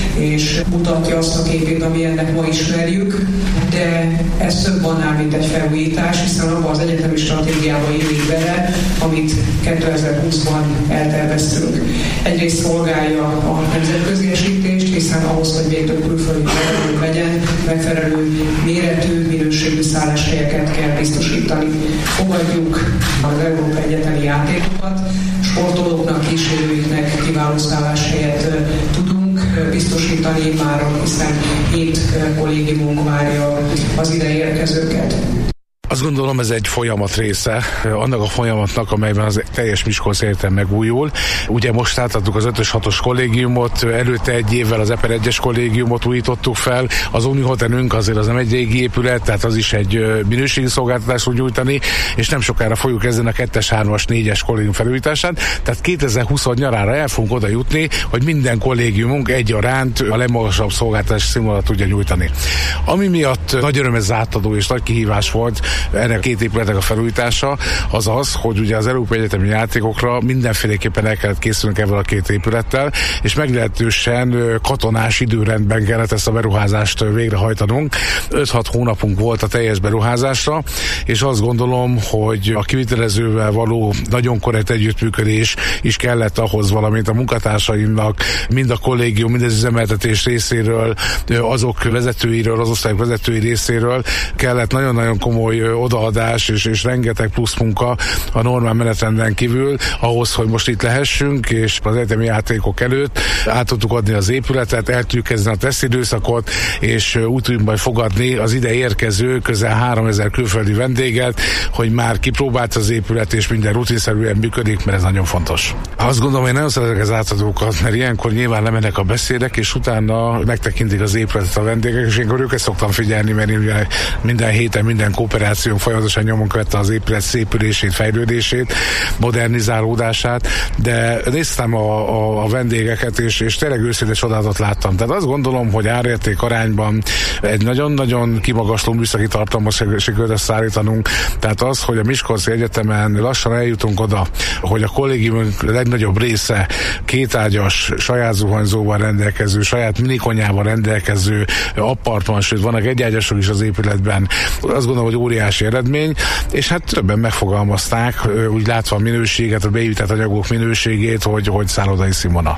és mutatja azt a képét, ami ennek ma ismerjük, de ez több annál, mint egy felújítás, hiszen abban az egyetemi stratégiába illik bele, amit kétezer-húszban elterveztünk. Egyrészt szolgálja a nemzetköziesítést, hiszen ahhoz, hogy még több külföldi legyen, megfelelő méretű, minőségű szálláshelyeket kell biztosítani. Fogadjuk az Európai Egyetemi játékokat, sportolóknak, kísérőiknek kiváló szálláshelyet tudunk biztosítani már, hiszen hét kollégiumunk várja az ide érkezőket. Azt gondolom, ez egy folyamat része, annak a folyamatnak, amelyben az teljes Miskolci Egyetem megújul. Ugye most átadtuk az ötös hatos kollégiumot, előtte egy évvel az EPER egyes kollégiumot újítottuk fel, az Unihotenünk azért az nem egy régi épület, tehát az is egy minőségi szolgáltatást tud nyújtani, és nem sokára fogjuk kezdeni a kettes, hármas, négyes kollégium felújítását, tehát kétezer-húsz nyarára el fogunk oda jutni, hogy minden kollégiumunk egyaránt a legmagasabb szolgáltatási színvonalat tudja nyújtani. Ami miatt nagy öröm ez átadó és nagy kihívás volt ennek két épületek a felújítása, az az, hogy ugye az Európai Egyetemi játékokra mindenféleképpen el kellett készülnünk ezzel a két épülettel, és meglehetősen katonás időrendben kellett ezt a beruházást végrehajtanunk. öt-hat hónapunk volt a teljes beruházásra, és azt gondolom, hogy a kivitelezővel való nagyon korrekt együttműködés is kellett ahhoz, valamint a munkatársaimnak, mind a kollégium, mind az üzemeltetés részéről, azok vezetőiről, az osztályok vezetői részéről kellett nagyon-nagyon komoly odaadás és, és rengeteg plusz munka a normál menetrenden kívül ahhoz, hogy most itt lehessünk, és az egyetemi játékok előtt át tudtuk adni az épületet, el tudjuk kezdeni a tesztidőszakot, és úgy tudjuk majd fogadni az ide érkező közel háromezer külföldi vendéget, hogy már kipróbált az épület, és minden rutinszerűen működik, mert ez nagyon fontos. Azt gondolom, hogy nagyon szeretek az átadókat, mert ilyenkor nyilván lemennek a beszédek, és utána megtekintik az épületet a vendégek, és ilyenkor őket szoktam figyelni, mert én ugye minden héten, minden kooperációnk folyamatosan nyomon követte az épület szépülését, fejlődését, modernizálódását, de néztem a, a, a vendégeket, és, és tényleg őszinte csodálatot láttam. Tehát azt gondolom, hogy árérték arányban egy nagyon-nagyon kimagasló műszaki tartalmat sikerült összeállítanunk. Tehát az, hogy a Miskolci Egyetemen lassan eljutunk oda, hogy a kollégiumunk legnagyobb része kétágyas, saját zuhanyzóval rendelkező, saját minikonyával rendelkező appartman, sőt vannak egyágyasok is az épületben. Azt gondolom, hogy óriási eredmény, és hát többen megfogalmazták, úgy látva a minőséget, a beépített anyagok minőségét, hogy, hogy szállodai színvonal.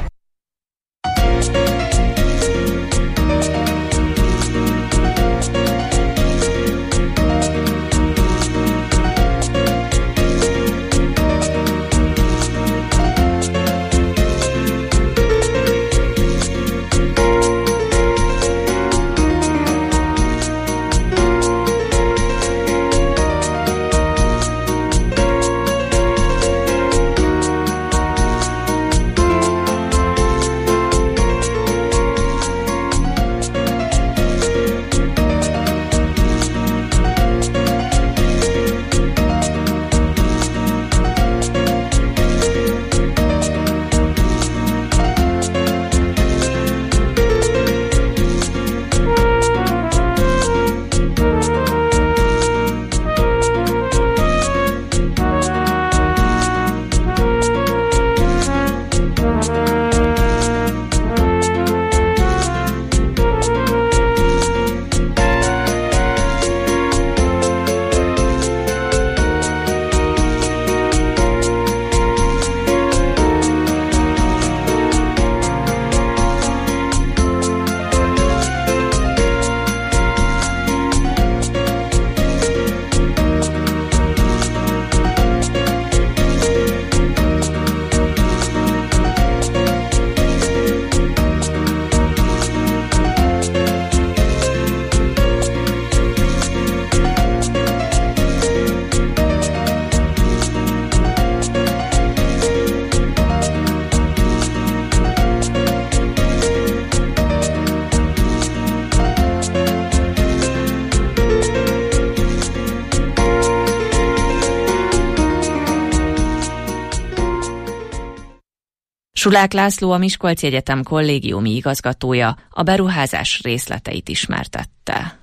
Sulák László, a Miskolci Egyetem kollégiumi igazgatója a beruházás részleteit ismertette.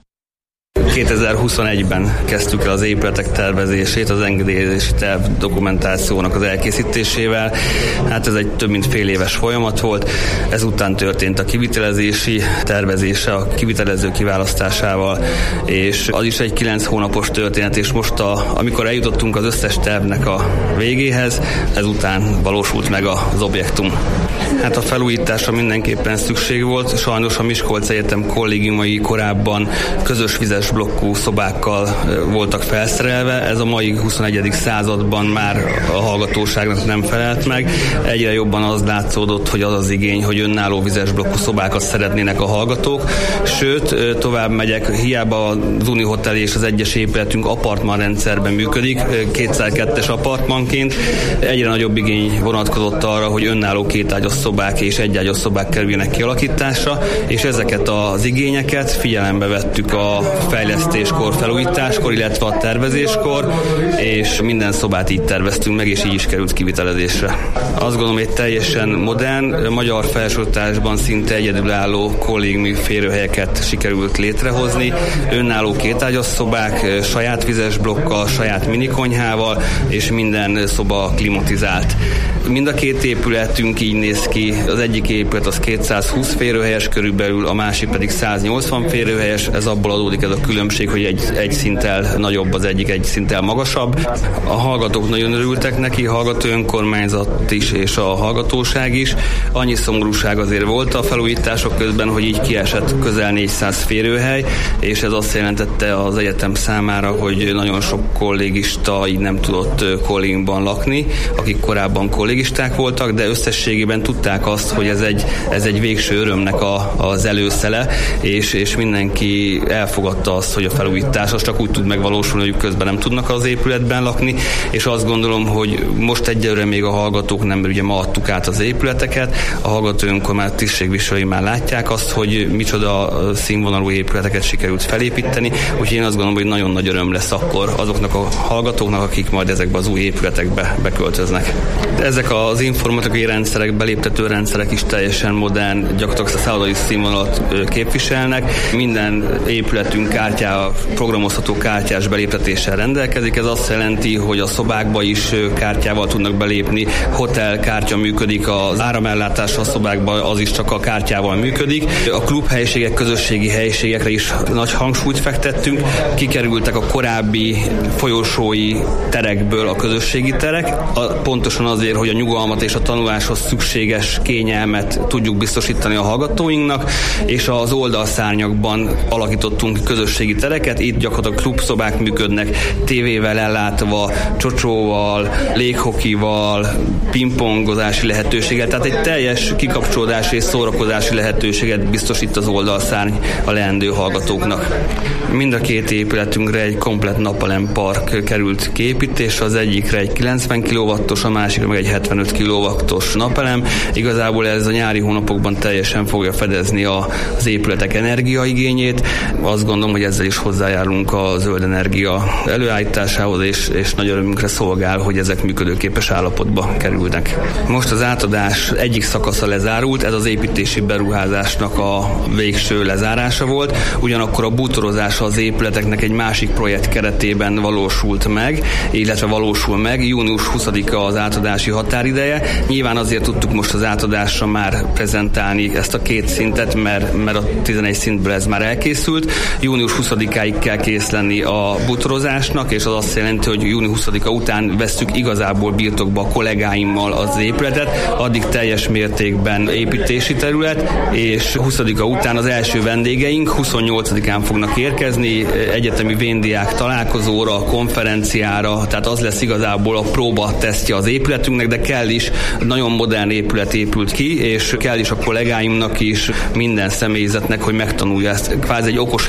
kétezer-huszonegyben kezdtük el az épületek tervezését, az engedélyezési terv dokumentációnak az elkészítésével. Hát ez egy több mint fél éves folyamat volt. Ezután történt a kivitelezési tervezése, a kivitelező kiválasztásával, és az is egy kilenc hónapos történet, és most a, amikor eljutottunk az összes tervnek a végéhez, ezután valósult meg az objektum. Hát a felújításra mindenképpen szükség volt. Sajnos a Miskolci Egyetem kollégiumai korábban közös vizes blokkú szobákkal voltak felszerelve. Ez a mai huszonegyedik században már a hallgatóságnak nem felelt meg. Egyre jobban az látszódott, hogy az az igény, hogy önálló vizes blokkú szobákat szeretnének a hallgatók. Sőt, tovább megyek, hiába az Uni Hotel és az egyes épületünk apartman rendszerben működik, kétszer-kettes apartmanként. Egyre nagyobb igény vonatkozott arra, hogy önálló kétágyas szobák és egyágyas szobák kerüljenek kialakításra, és ezeket az igényeket figyelembe vettük a fejlesztéskor, felújításkor, illetve a tervezéskor, és minden szobát így terveztünk meg, és így is került kivitelezésre. Azt gondolom, hogy teljesen modern, magyar felsőoktatásban szinte egyedülálló kollégiumi férőhelyeket sikerült létrehozni, önálló kétágyas szobák, saját vizes blokkal, saját minikonyhával, és minden szoba klimatizált. Mind a két épületünk így néz ki, az egyik épület az kétszázhúsz férőhelyes körülbelül, a másik pedig száznyolcvan férőhelyes, ez abból adódik ez a különbség, hogy egy, egy szinttel nagyobb, az egyik egy szinttel magasabb. A hallgatók nagyon örültek neki, a hallgató önkormányzat is és a hallgatóság is. Annyi szomorúság azért volt a felújítások közben, hogy így kiesett közel négyszáz férőhely, és ez azt jelentette az egyetem számára, hogy nagyon sok kollégista így nem tudott kollégiumban lakni, akik korábban kollégisták voltak, de összességében tudták azt, hogy ez egy, ez egy végső örömnek a, az előszele, és, és mindenki elfogadta azt, hogy a felújítás az csak úgy tud megvalósulni, hogy közben nem tudnak az épületben lakni, és azt gondolom, hogy most egyelőre még a hallgatók nem, mert ugye ma adtuk át az épületeket, a hallgató önkormányzat tisztségviselői már látják azt, hogy micsoda színvonalú épületeket sikerült felépíteni, úgyhogy én azt gondolom, hogy nagyon nagy öröm lesz akkor azoknak a hallgatóknak, akik majd ezekbe az új épületekbe beköltöznek. De ezek az informatikai rendszerek, beléptető rendszerek is teljesen modern, gyakorlatilag a szállodai színvonalat képviselnek. Minden épületünk kártyá, programozható kártyás beléptetéssel rendelkezik. Ez azt jelenti, hogy a szobákba is kártyával tudnak belépni, hotelkártya működik, az áramellátás a szobákban az is csak a kártyával működik. A klubhelyiségek, közösségi helyiségekre is nagy hangsúlyt fektettünk. Kikerültek a korábbi folyosói terekből a közösségi terek, pontosan azért, hogy a nyugalmat és a tanuláshoz szükséges kényelmet tudjuk biztosítani a hallgatóinknak, és az oldalszárnyakban alakítottunk közösségi tereket, itt gyakorlatilag klubszobák működnek, tévével ellátva, csocsóval, léghokival, pingpongozási lehetőséggel, tehát egy teljes kikapcsolódási és szórakozási lehetőséget biztosít az oldalszárny a leendő hallgatóknak. Mind a két épületünkre egy komplett napelempark került kiépítésre, az egyikre egy kilencven kilowattos, a másikra meg egy hetvenöt kilowattos napelem. Igazából ez a nyári hónapokban teljesen fogja fedezni a, az épületek energiaigényét. Azt gondolom, hogy ezzel is hozzájárulunk a zöld energia előállításához, és, és nagy örömünkre szolgál, hogy ezek működőképes állapotba kerülnek. Most az átadás egyik szakasza lezárult, ez az építési beruházásnak a végső lezárása volt, ugyanakkor a bútorozása az épületeknek egy másik projekt keretében valósult meg, illetve valósul meg. június huszadika az átadási határideje. Nyilván azért tudtuk most az átadásra már prezentálni ezt a két szintet, mert, mert a tizenegy szintből ez már elkészült. június huszadikáig kell kész lenni a bútorozásnak, és az azt jelenti, hogy június huszadika után vesszük igazából birtokba a kollégáimmal az épületet, addig teljes mértékben építési terület, és huszadika után az első vendégeink huszonnyolcadikán fognak érkezni, egyetemi véndiák találkozóra, konferenciára, tehát az lesz igazából a próba tesztje az épületünknek, de kell is, nagyon modern épület épült ki, és kell is a kollégáimnak is, minden személyzetnek, hogy megtanulja ezt, kvázi egy okos épületet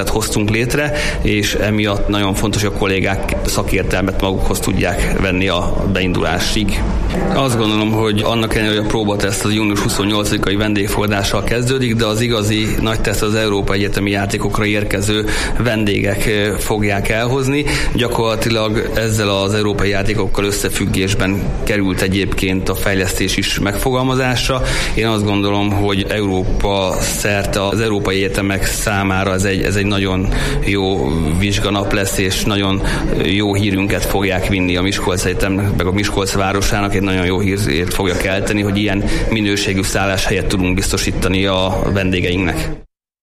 hoztunk létre, és emiatt nagyon fontos, hogy a kollégák szakértelmet magukhoz tudják venni a beindulásig. Azt gondolom, hogy annak ellenére, hogy a próbateszt az június huszonnyolcadikai vendégfogadással kezdődik, de az igazi nagy teszt az Európai Egyetemi Játékokra érkező vendégek fogják elhozni. Gyakorlatilag ezzel az európai játékokkal összefüggésben került egyébként a fejlesztés is megfogalmazásra. Én azt gondolom, hogy Európa szerte az európai egyetemek számára ez egy, ez egy nagyon jó vizsganap lesz, és nagyon jó hírünket fogják vinni a Miskolc Egyetemnek, meg a Miskolc városának, egy nagyon jó hírét fogja kelteni, hogy ilyen minőségű szálláshelyet tudunk biztosítani a vendégeinknek.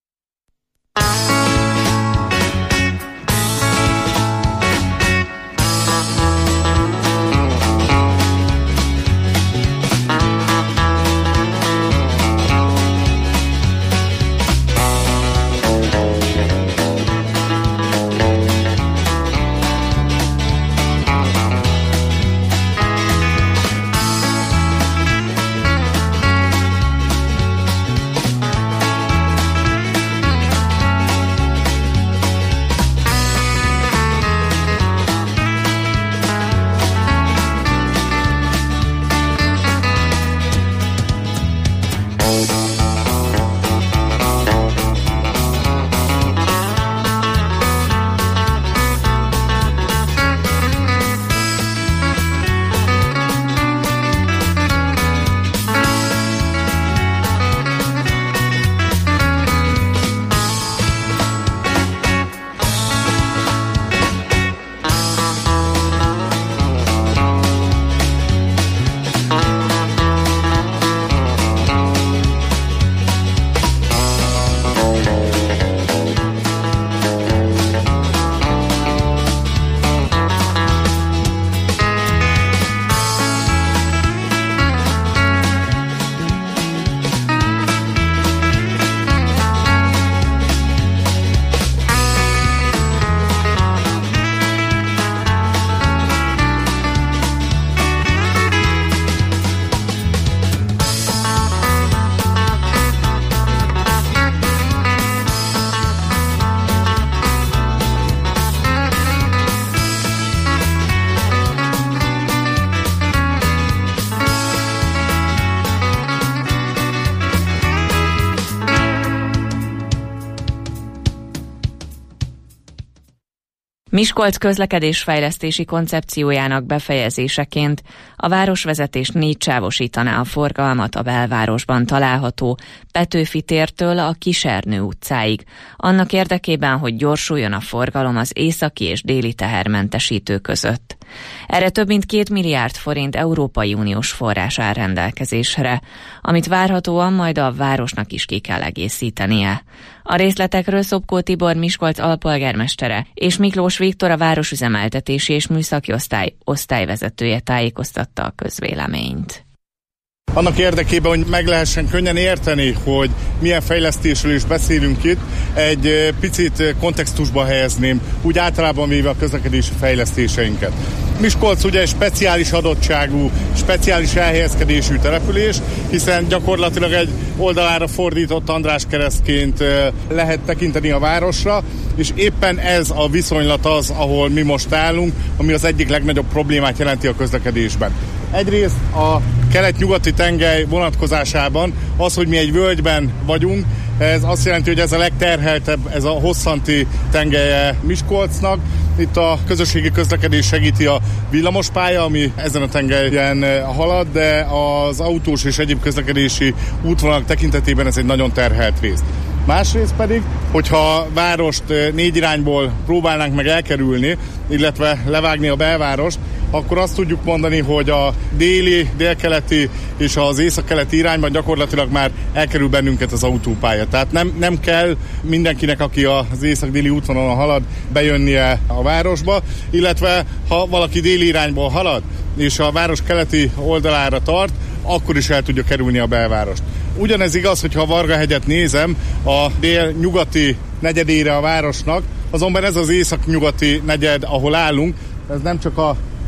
Miskolc közlekedésfejlesztési koncepciójának befejezéseként a városvezetés négysávosítaná a forgalmat a belvárosban található Petőfi tértől a Kisernő utcáig, annak érdekében, hogy gyorsuljon a forgalom az északi és déli tehermentesítő között. Erre több mint két milliárd forint Európai Uniós forrás áll rendelkezésre, amit várhatóan majd a városnak is ki kell egészítenie. A részletekről Szopkó Tibor Miskolc alpolgármestere és Miklós Viktor a városüzemeltetési és műszaki osztály osztályvezetője tájékoztatta a közvéleményt. Annak érdekében, hogy meg lehessen könnyen érteni, hogy milyen fejlesztésről is beszélünk itt, egy picit kontextusba helyezném úgy általában véve a közlekedési fejlesztéseinket. Miskolc ugye egy speciális adottságú, speciális elhelyezkedésű település, hiszen gyakorlatilag egy oldalára fordított András keresztként lehet tekinteni a városra, és éppen ez a viszonylat az, ahol mi most állunk, ami az egyik legnagyobb problémát jelenti a közlekedésben. Egyrészt a kelet-nyugati tengely vonatkozásában az, hogy mi egy völgyben vagyunk, ez azt jelenti, hogy ez a legterheltebb, ez a hosszanti tengelye Miskolcnak. Itt a közösségi közlekedés segíti a villamospálya, ami ezen a tengelyen halad, de az autós és egyéb közlekedési útvonalak tekintetében ez egy nagyon terhelt rész. Másrészt pedig, hogyha a várost négy irányból próbálnánk meg elkerülni, illetve levágni a belvárost, akkor azt tudjuk mondani, hogy a déli, délkeleti és az északkeleti irányban gyakorlatilag már elkerül bennünket az autópálya. Tehát nem, nem kell mindenkinek, aki az észak-déli útvonalon halad, bejönnie a városba, illetve ha valaki déli irányból halad, és a város keleti oldalára tart, akkor is el tudja kerülni a belvárost. Ugyanez igaz, hogyha a Vargahegyet nézem, a dél-nyugati negyedére a városnak, azonban ez az észak-nyugati negyed, ahol állunk, ez nem csak a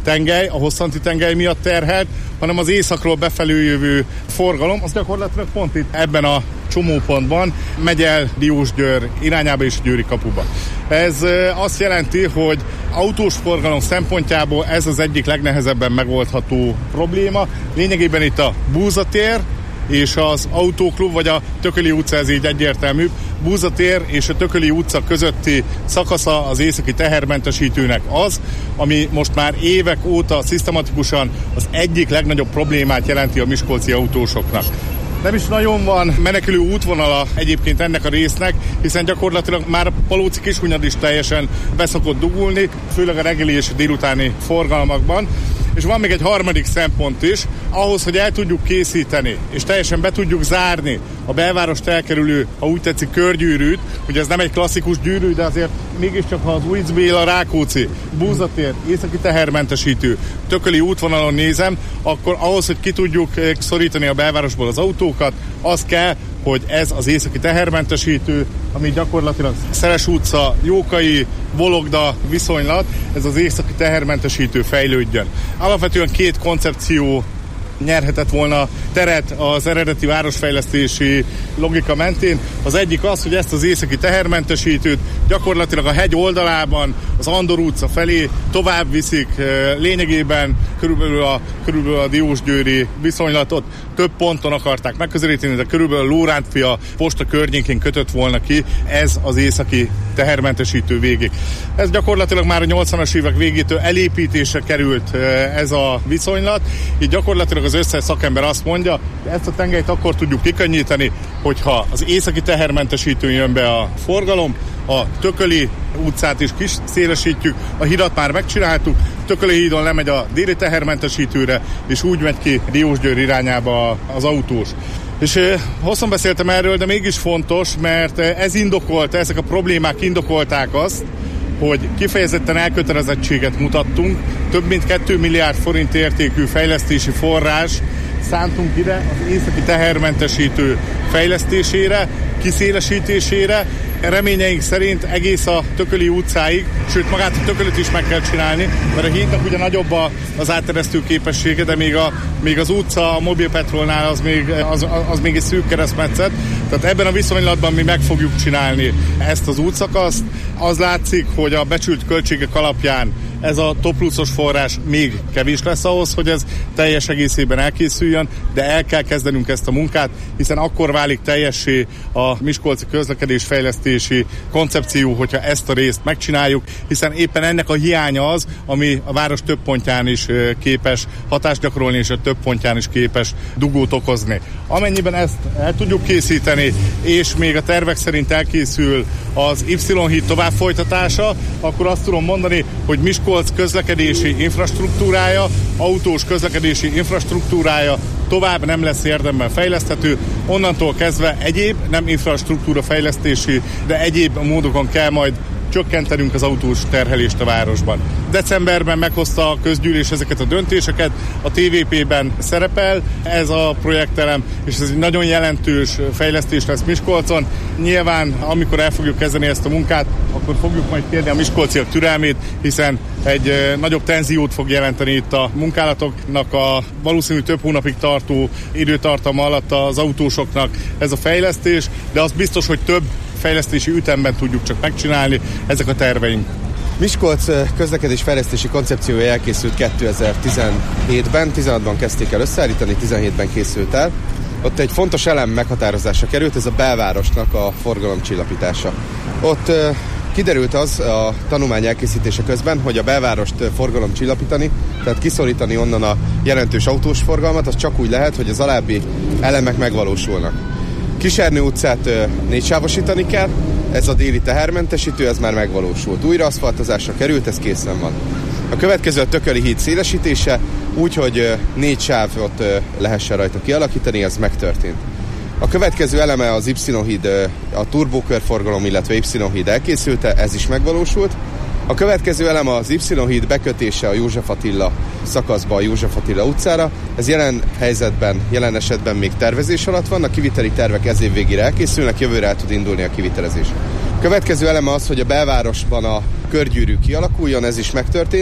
tengely, a hosszanti tengely miatt terhelt, hanem az északról befelé jövő forgalom, az gyakorlatilag pont itt ebben a csomópontban megy el Diósgyőr irányába és Győri kapuba. Ez azt jelenti, hogy autós forgalom szempontjából ez az egyik legnehezebben megoldható probléma. Lényegében itt a Búzatér és az Autóklub, vagy a Tököli utca, ez így egyértelmű. Búzatér és a Tököli utca közötti szakasza az északi tehermentesítőnek az, ami most már évek óta szisztematikusan az egyik legnagyobb problémát jelenti a miskolci autósoknak. Nem is nagyon van menekülő útvonala egyébként ennek a résznek, hiszen gyakorlatilag már Palóci-Kishunyad is teljesen beszokott dugulni, főleg a reggeli és délutáni forgalmakban. És van még egy harmadik szempont is, ahhoz, hogy el tudjuk készíteni, és teljesen be tudjuk zárni a belvárost elkerülő, ha úgy tetszik, körgyűrűt, ugye ez nem egy klasszikus gyűrű, de azért mégiscsak, ha az Újc Béla, Rákóczi, Búzatér, északi tehermentesítő, Tököli útvonalon nézem, akkor ahhoz, hogy ki tudjuk szorítani a belvárosból az autókat, az kell, hogy ez az északi tehermentesítő, ami gyakorlatilag Szeres utca, Jókai, Vologda viszonylat, ez az északi tehermentesítő fejlődjön. Alapvetően két koncepció nyerhetett volna teret az eredeti városfejlesztési logika mentén. Az egyik az, hogy ezt az északi tehermentesítőt gyakorlatilag a hegy oldalában, az Andor utca felé tovább viszik, lényegében körülbelül a, körülbelül a diósgyőri viszonylatot több ponton akarták megközelíteni, de körülbelül a Lórántfia posta környékén kötött volna ki ez az északi tehermentesítő végig. Ez gyakorlatilag már a nyolcvanas évek végétől elépítésre került ez a viszonylat, így gyakorlatilag az összes szakember azt mondja, hogy ezt a tengelyt akkor tudjuk kikönnyíteni, hogyha az északi tehermentesítőn jön be a forgalom, a Tököli utcát is kis szélesítjük, a hidat már megcsináltuk, Tököli hídon lemegy a déli tehermentesítőre, és úgy megy ki Diósgyőr irányába az autós. És eh, hosszan beszéltem erről, de mégis fontos, mert ez indokolta, ezek a problémák indokolták azt, hogy kifejezetten elkötelezettséget mutattunk, több mint két milliárd forint értékű fejlesztési forrás szántunk ide az északi tehermentesítő fejlesztésére, kiszélesítésére. Reményeink szerint egész a Tököli utcáig, sőt magát a Tökölit is meg kell csinálni, mert a hídnak ugye nagyobb az átteresztő képessége, de még, a, még az utca a Mobilpetrolnál az még, az, az még egy szűk keresztmetszet. Tehát ebben a viszonylatban mi meg fogjuk csinálni ezt az útszakaszt. Az látszik, hogy a becsült költségek alapján ez a top pluszos forrás még kevés lesz ahhoz, hogy ez teljes egészében elkészüljön, de el kell kezdenünk ezt a munkát, hiszen akkor válik teljessé a miskolci közlekedésfejlesztési koncepció, hogyha ezt a részt megcsináljuk, hiszen éppen ennek a hiánya az, ami a város több pontján is képes hatást gyakorolni, és a több pontján is képes dugót okozni. Amennyiben ezt el tudjuk készíteni, és még a tervek szerint elkészül az Y-híd tovább folytatása, akkor azt tudom mondani, hogy Miskolc közlekedési infrastruktúrája, autós közlekedési infrastruktúrája tovább nem lesz érdemben fejleszthető. Onnantól kezdve egyéb, nem infrastruktúra fejlesztési, de egyéb módokon kell majd csökkentenünk az autós terhelést a városban. Decemberben meghozta a közgyűlés ezeket a döntéseket, a té vé pében szerepel ez a projektelem, és ez egy nagyon jelentős fejlesztés lesz Miskolcon. Nyilván, amikor el fogjuk kezdeni ezt a munkát, akkor fogjuk majd kérni a miskolciak türelmét, hiszen egy nagyobb tenziót fog jelenteni itt a munkálatoknak, a valószínű több hónapig tartó időtartama alatt az autósoknak ez a fejlesztés, de az biztos, hogy több fejlesztési ütemben tudjuk csak megcsinálni, ezek a terveink. Miskolc közlekedés fejlesztési koncepciója elkészült kétezer-tizenhétben, tizenhatban kezdték el összeállítani, tizenhétben készült el. Ott egy fontos elem meghatározásra került, ez a belvárosnak a forgalomcsillapítása. Ott kiderült az a tanulmány elkészítése közben, hogy a belvárost forgalomcsillapítani, tehát kiszorítani onnan a jelentős autós forgalmat, az csak úgy lehet, hogy az alábbi elemek megvalósulnak. Kisernő utcát négysávosítani kell, ez a déli tehermentesítő, ez már megvalósult. Újra aszfaltozásra került, ez készen van. A következő a Tököli híd szélesítése, úgy, hogy négy sávot lehessen rajta kialakítani, ez megtörtént. A következő eleme az Y-híd, a turbókörforgalom, illetve Y-híd elkészülte, ez is megvalósult. A következő eleme az Y-híd bekötése a József Attila szakaszba, a József Attila utcára. Ez jelen helyzetben, jelen esetben még tervezés alatt van, a kiviteli tervek ez év végére elkészülnek, jövőre el tud indulni a kivitelezés. A következő eleme az, hogy a belvárosban a körgyűrű kialakuljon, ez is megtörtént.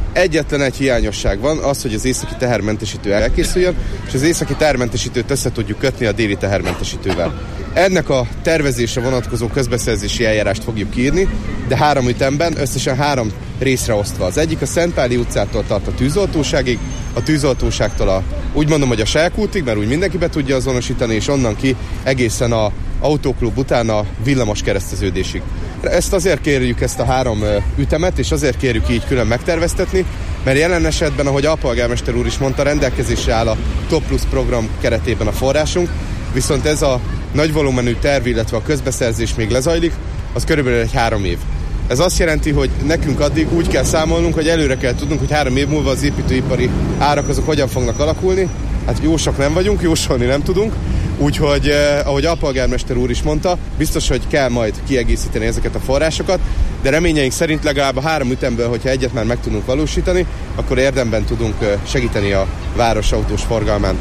Egyetlen egy hiányosság van, az, hogy az északi tehermentesítő elkészüljön, és az északi tehermentesítőt össze tudjuk kötni a déli tehermentesítővel. Ennek a tervezésre vonatkozó közbeszerzési eljárást fogjuk írni, de három ütemben, összesen három részre osztva. Az egyik a Szentpáli utcától tart a tűzoltóságig, a tűzoltóságtól a, úgy mondom, hogy a Selkútig, mert úgy mindenki be tudja azonosítani, és onnan ki egészen a autóklub után a villamos kereszteződésig. Ezt azért kérjük, ezt a három ütemet, és azért kérjük így külön megterveztetni, mert jelen esetben, ahogy alpolgármester úr is mondta, rendelkezésre áll a Top Plus program keretében a forrásunk, viszont ez a nagy volumenű terv, illetve a közbeszerzés még lezajlik, az körülbelül egy három év. Ez azt jelenti, hogy nekünk addig úgy kell számolnunk, hogy előre kell tudnunk, hogy három év múlva az építőipari árak azok hogyan fognak alakulni. Hát jósak nem vagyunk, jósolni nem tudunk, úgyhogy eh, ahogy alpolgármester úr is mondta, biztos, hogy kell majd kiegészíteni ezeket a forrásokat, de reményeink szerint legalább a három ütemből, hogyha egyet már meg tudunk valósítani, akkor érdemben tudunk eh, segíteni a város autós forgalmán.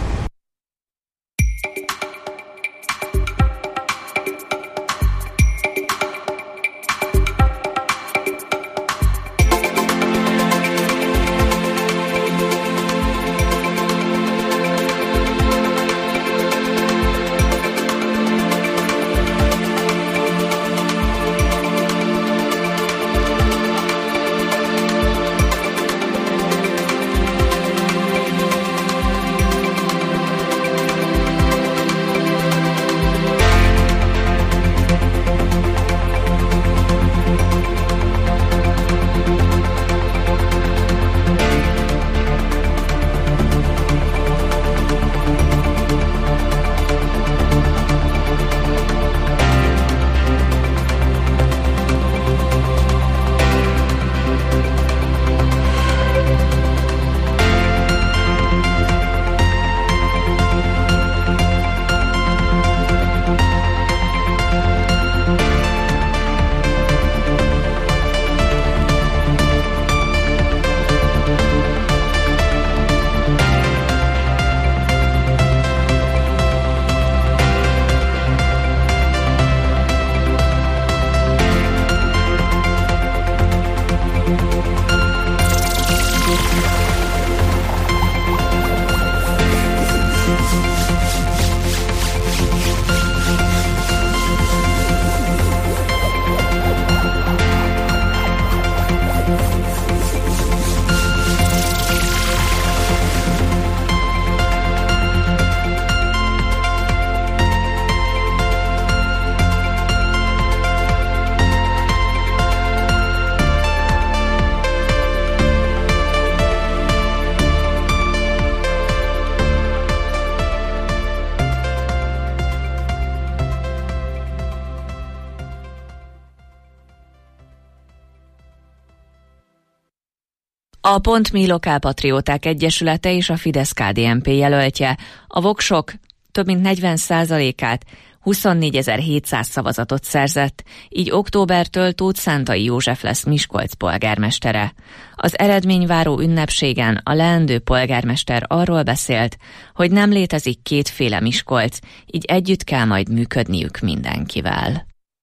A Pont Mi Lokálpatrióták Egyesülete és a Fidesz-ká dé en pé jelöltje. A voksok több mint negyven százalékát, huszonnégyezer-hétszáz szavazatot szerzett, így októbertől Tóth Szántai József lesz Miskolc polgármestere. Az eredményváró ünnepségen a leendő polgármester arról beszélt, hogy nem létezik kétféle Miskolc, így együtt kell majd működniük mindenkivel.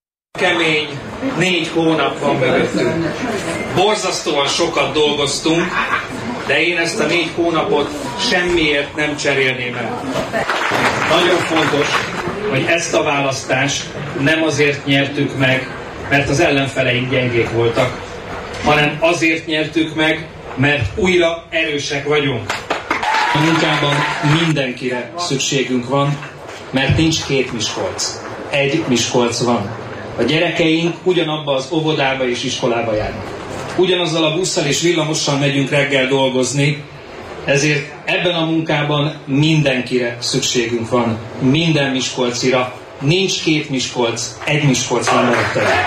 Kemény négy hónap van mögöttünk. Borzasztóan sokat dolgoztunk, de én ezt a négy hónapot semmiért nem cserélném el. Nagyon fontos, hogy ezt a választást nem azért nyertük meg, mert az ellenfeleink gyengék voltak, hanem azért nyertük meg, mert újra erősek vagyunk. A munkában mindenkire szükségünk van, mert nincs két Miskolc. Egy Miskolc van. A gyerekeink ugyanabba az óvodába és iskolába járnak. Ugyanazzal a busszal és villamossal megyünk reggel dolgozni, ezért ebben a munkában mindenkire szükségünk van. Minden miskolcira. Nincs két Miskolc, egy Miskolc van maradt el.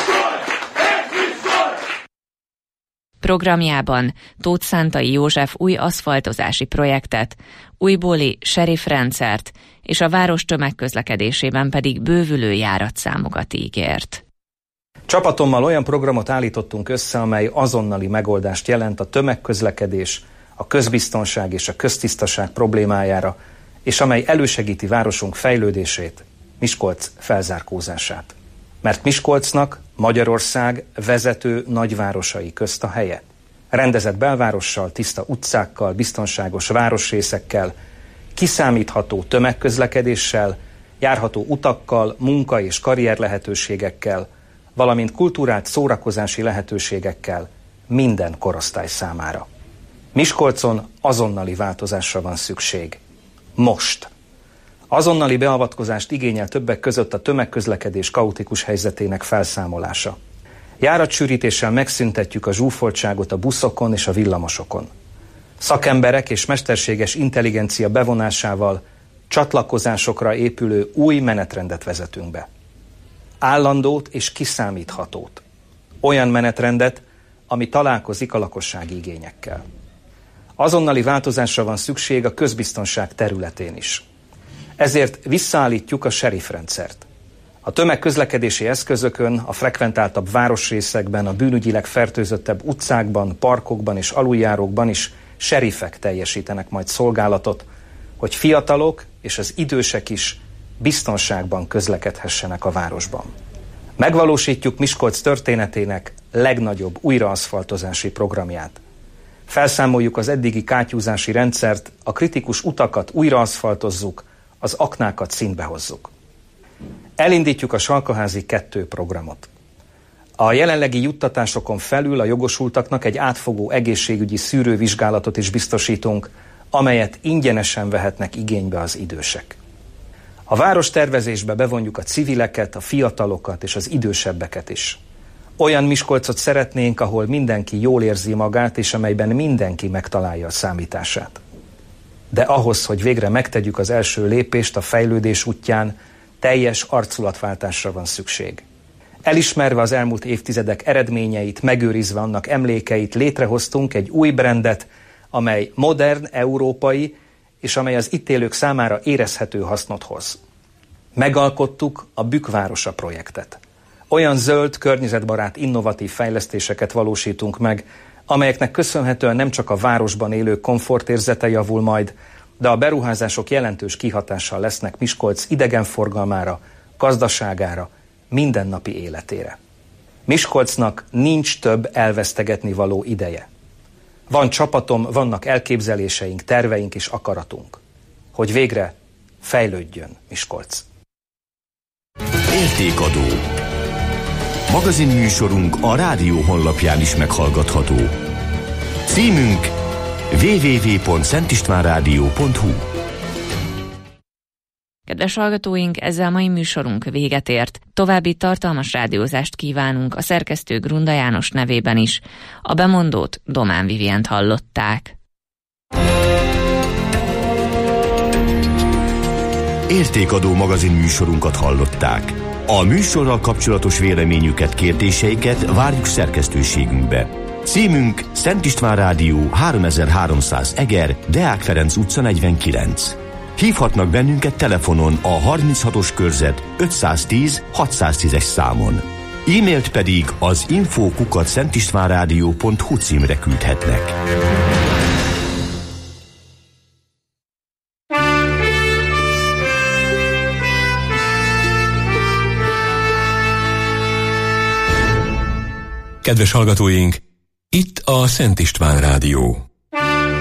Programjában Tóth Szántai József új aszfaltozási projektet, újbóli sheriff rendszert és a város tömegközlekedésében pedig bővülő járatszámokat ígért. Csapatommal olyan programot állítottunk össze, amely azonnali megoldást jelent a tömegközlekedés, a közbiztonság és a köztisztaság problémájára, és amely elősegíti városunk fejlődését, Miskolc felzárkózását. Mert Miskolcnak Magyarország vezető nagyvárosai közt a helye. Rendezett belvárossal, tiszta utcákkal, biztonságos városrészekkel, kiszámítható tömegközlekedéssel, járható utakkal, munka- és karrier lehetőségekkel, valamint kultúrált szórakozási lehetőségekkel minden korosztály számára. Miskolcon azonnali változásra van szükség. Most. Azonnali beavatkozást igényel többek között a tömegközlekedés kaotikus helyzetének felszámolása. Járatsűrítéssel megszüntetjük a zsúfoltságot a buszokon és a villamosokon. Szakemberek és mesterséges intelligencia bevonásával csatlakozásokra épülő új menetrendet vezetünk be. Állandót és kiszámíthatót. Olyan menetrendet, ami találkozik a lakossági igényekkel. Azonnali változásra van szükség a közbiztonság területén is. Ezért visszaállítjuk a seriffrendszert. A tömegközlekedési eszközökön, a frekventáltabb városrészekben, a bűnügyileg fertőzöttebb utcákban, parkokban és aluljárókban is seriffek teljesítenek majd szolgálatot, hogy fiatalok és az idősek is biztonságban közlekedhessenek a városban. Megvalósítjuk Miskolc történetének legnagyobb újraaszfaltozási programját. Felszámoljuk az eddigi kátyúzási rendszert, a kritikus utakat újraaszfaltozzuk, az aknákat színbe hozzuk. Elindítjuk a Salkaházi kettő programot. A jelenlegi juttatásokon felül a jogosultaknak egy átfogó egészségügyi szűrővizsgálatot is biztosítunk, amelyet ingyenesen vehetnek igénybe az idősek. A várostervezésbe bevonjuk a civileket, a fiatalokat és az idősebbeket is. Olyan Miskolcot szeretnénk, ahol mindenki jól érzi magát, és amelyben mindenki megtalálja a számítását. De ahhoz, hogy végre megtegyük az első lépést a fejlődés útján, teljes arculatváltásra van szükség. Elismerve az elmúlt évtizedek eredményeit, megőrizve annak emlékeit, létrehoztunk egy új brandet, amely modern, európai, és amely az itt élők számára érezhető hasznot hoz. Megalkottuk a Bükkvárosa projektet. Olyan zöld, környezetbarát, innovatív fejlesztéseket valósítunk meg, amelyeknek köszönhetően nem csak a városban élők komfortérzete javul majd, de a beruházások jelentős kihatással lesznek Miskolc idegenforgalmára, gazdaságára, mindennapi életére. Miskolcnak nincs több elvesztegetni való ideje. Van csapatom, vannak elképzeléseink, terveink és akaratunk, hogy végre fejlődjön Miskolc. Értékadó. Magazinműsorunk a rádió honlapján is meghallgatható. Címünk double-u double-u double-u pont szentistvánrádió pont hu. Kedves hallgatóink, ezzel mai műsorunk véget ért. További tartalmas rádiózást kívánunk a szerkesztő Grunda János nevében is. A bemondót Domán Vivient hallották. Értékadó magazin műsorunkat hallották. A műsorral kapcsolatos véleményüket, kérdéseiket várjuk szerkesztőségünkbe. Címünk Szent István Rádió háromezer-háromszáz Eger, Deák Ferenc utca negyvenkilenc. Hívhatnak bennünket telefonon a harminchatos körzet ötszáztíz hatszáztízes számon. E-mailt pedig az info kukac szentistvánrádió pont hu címre küldhetnek. Kedves hallgatóink, itt a Szent István Rádió.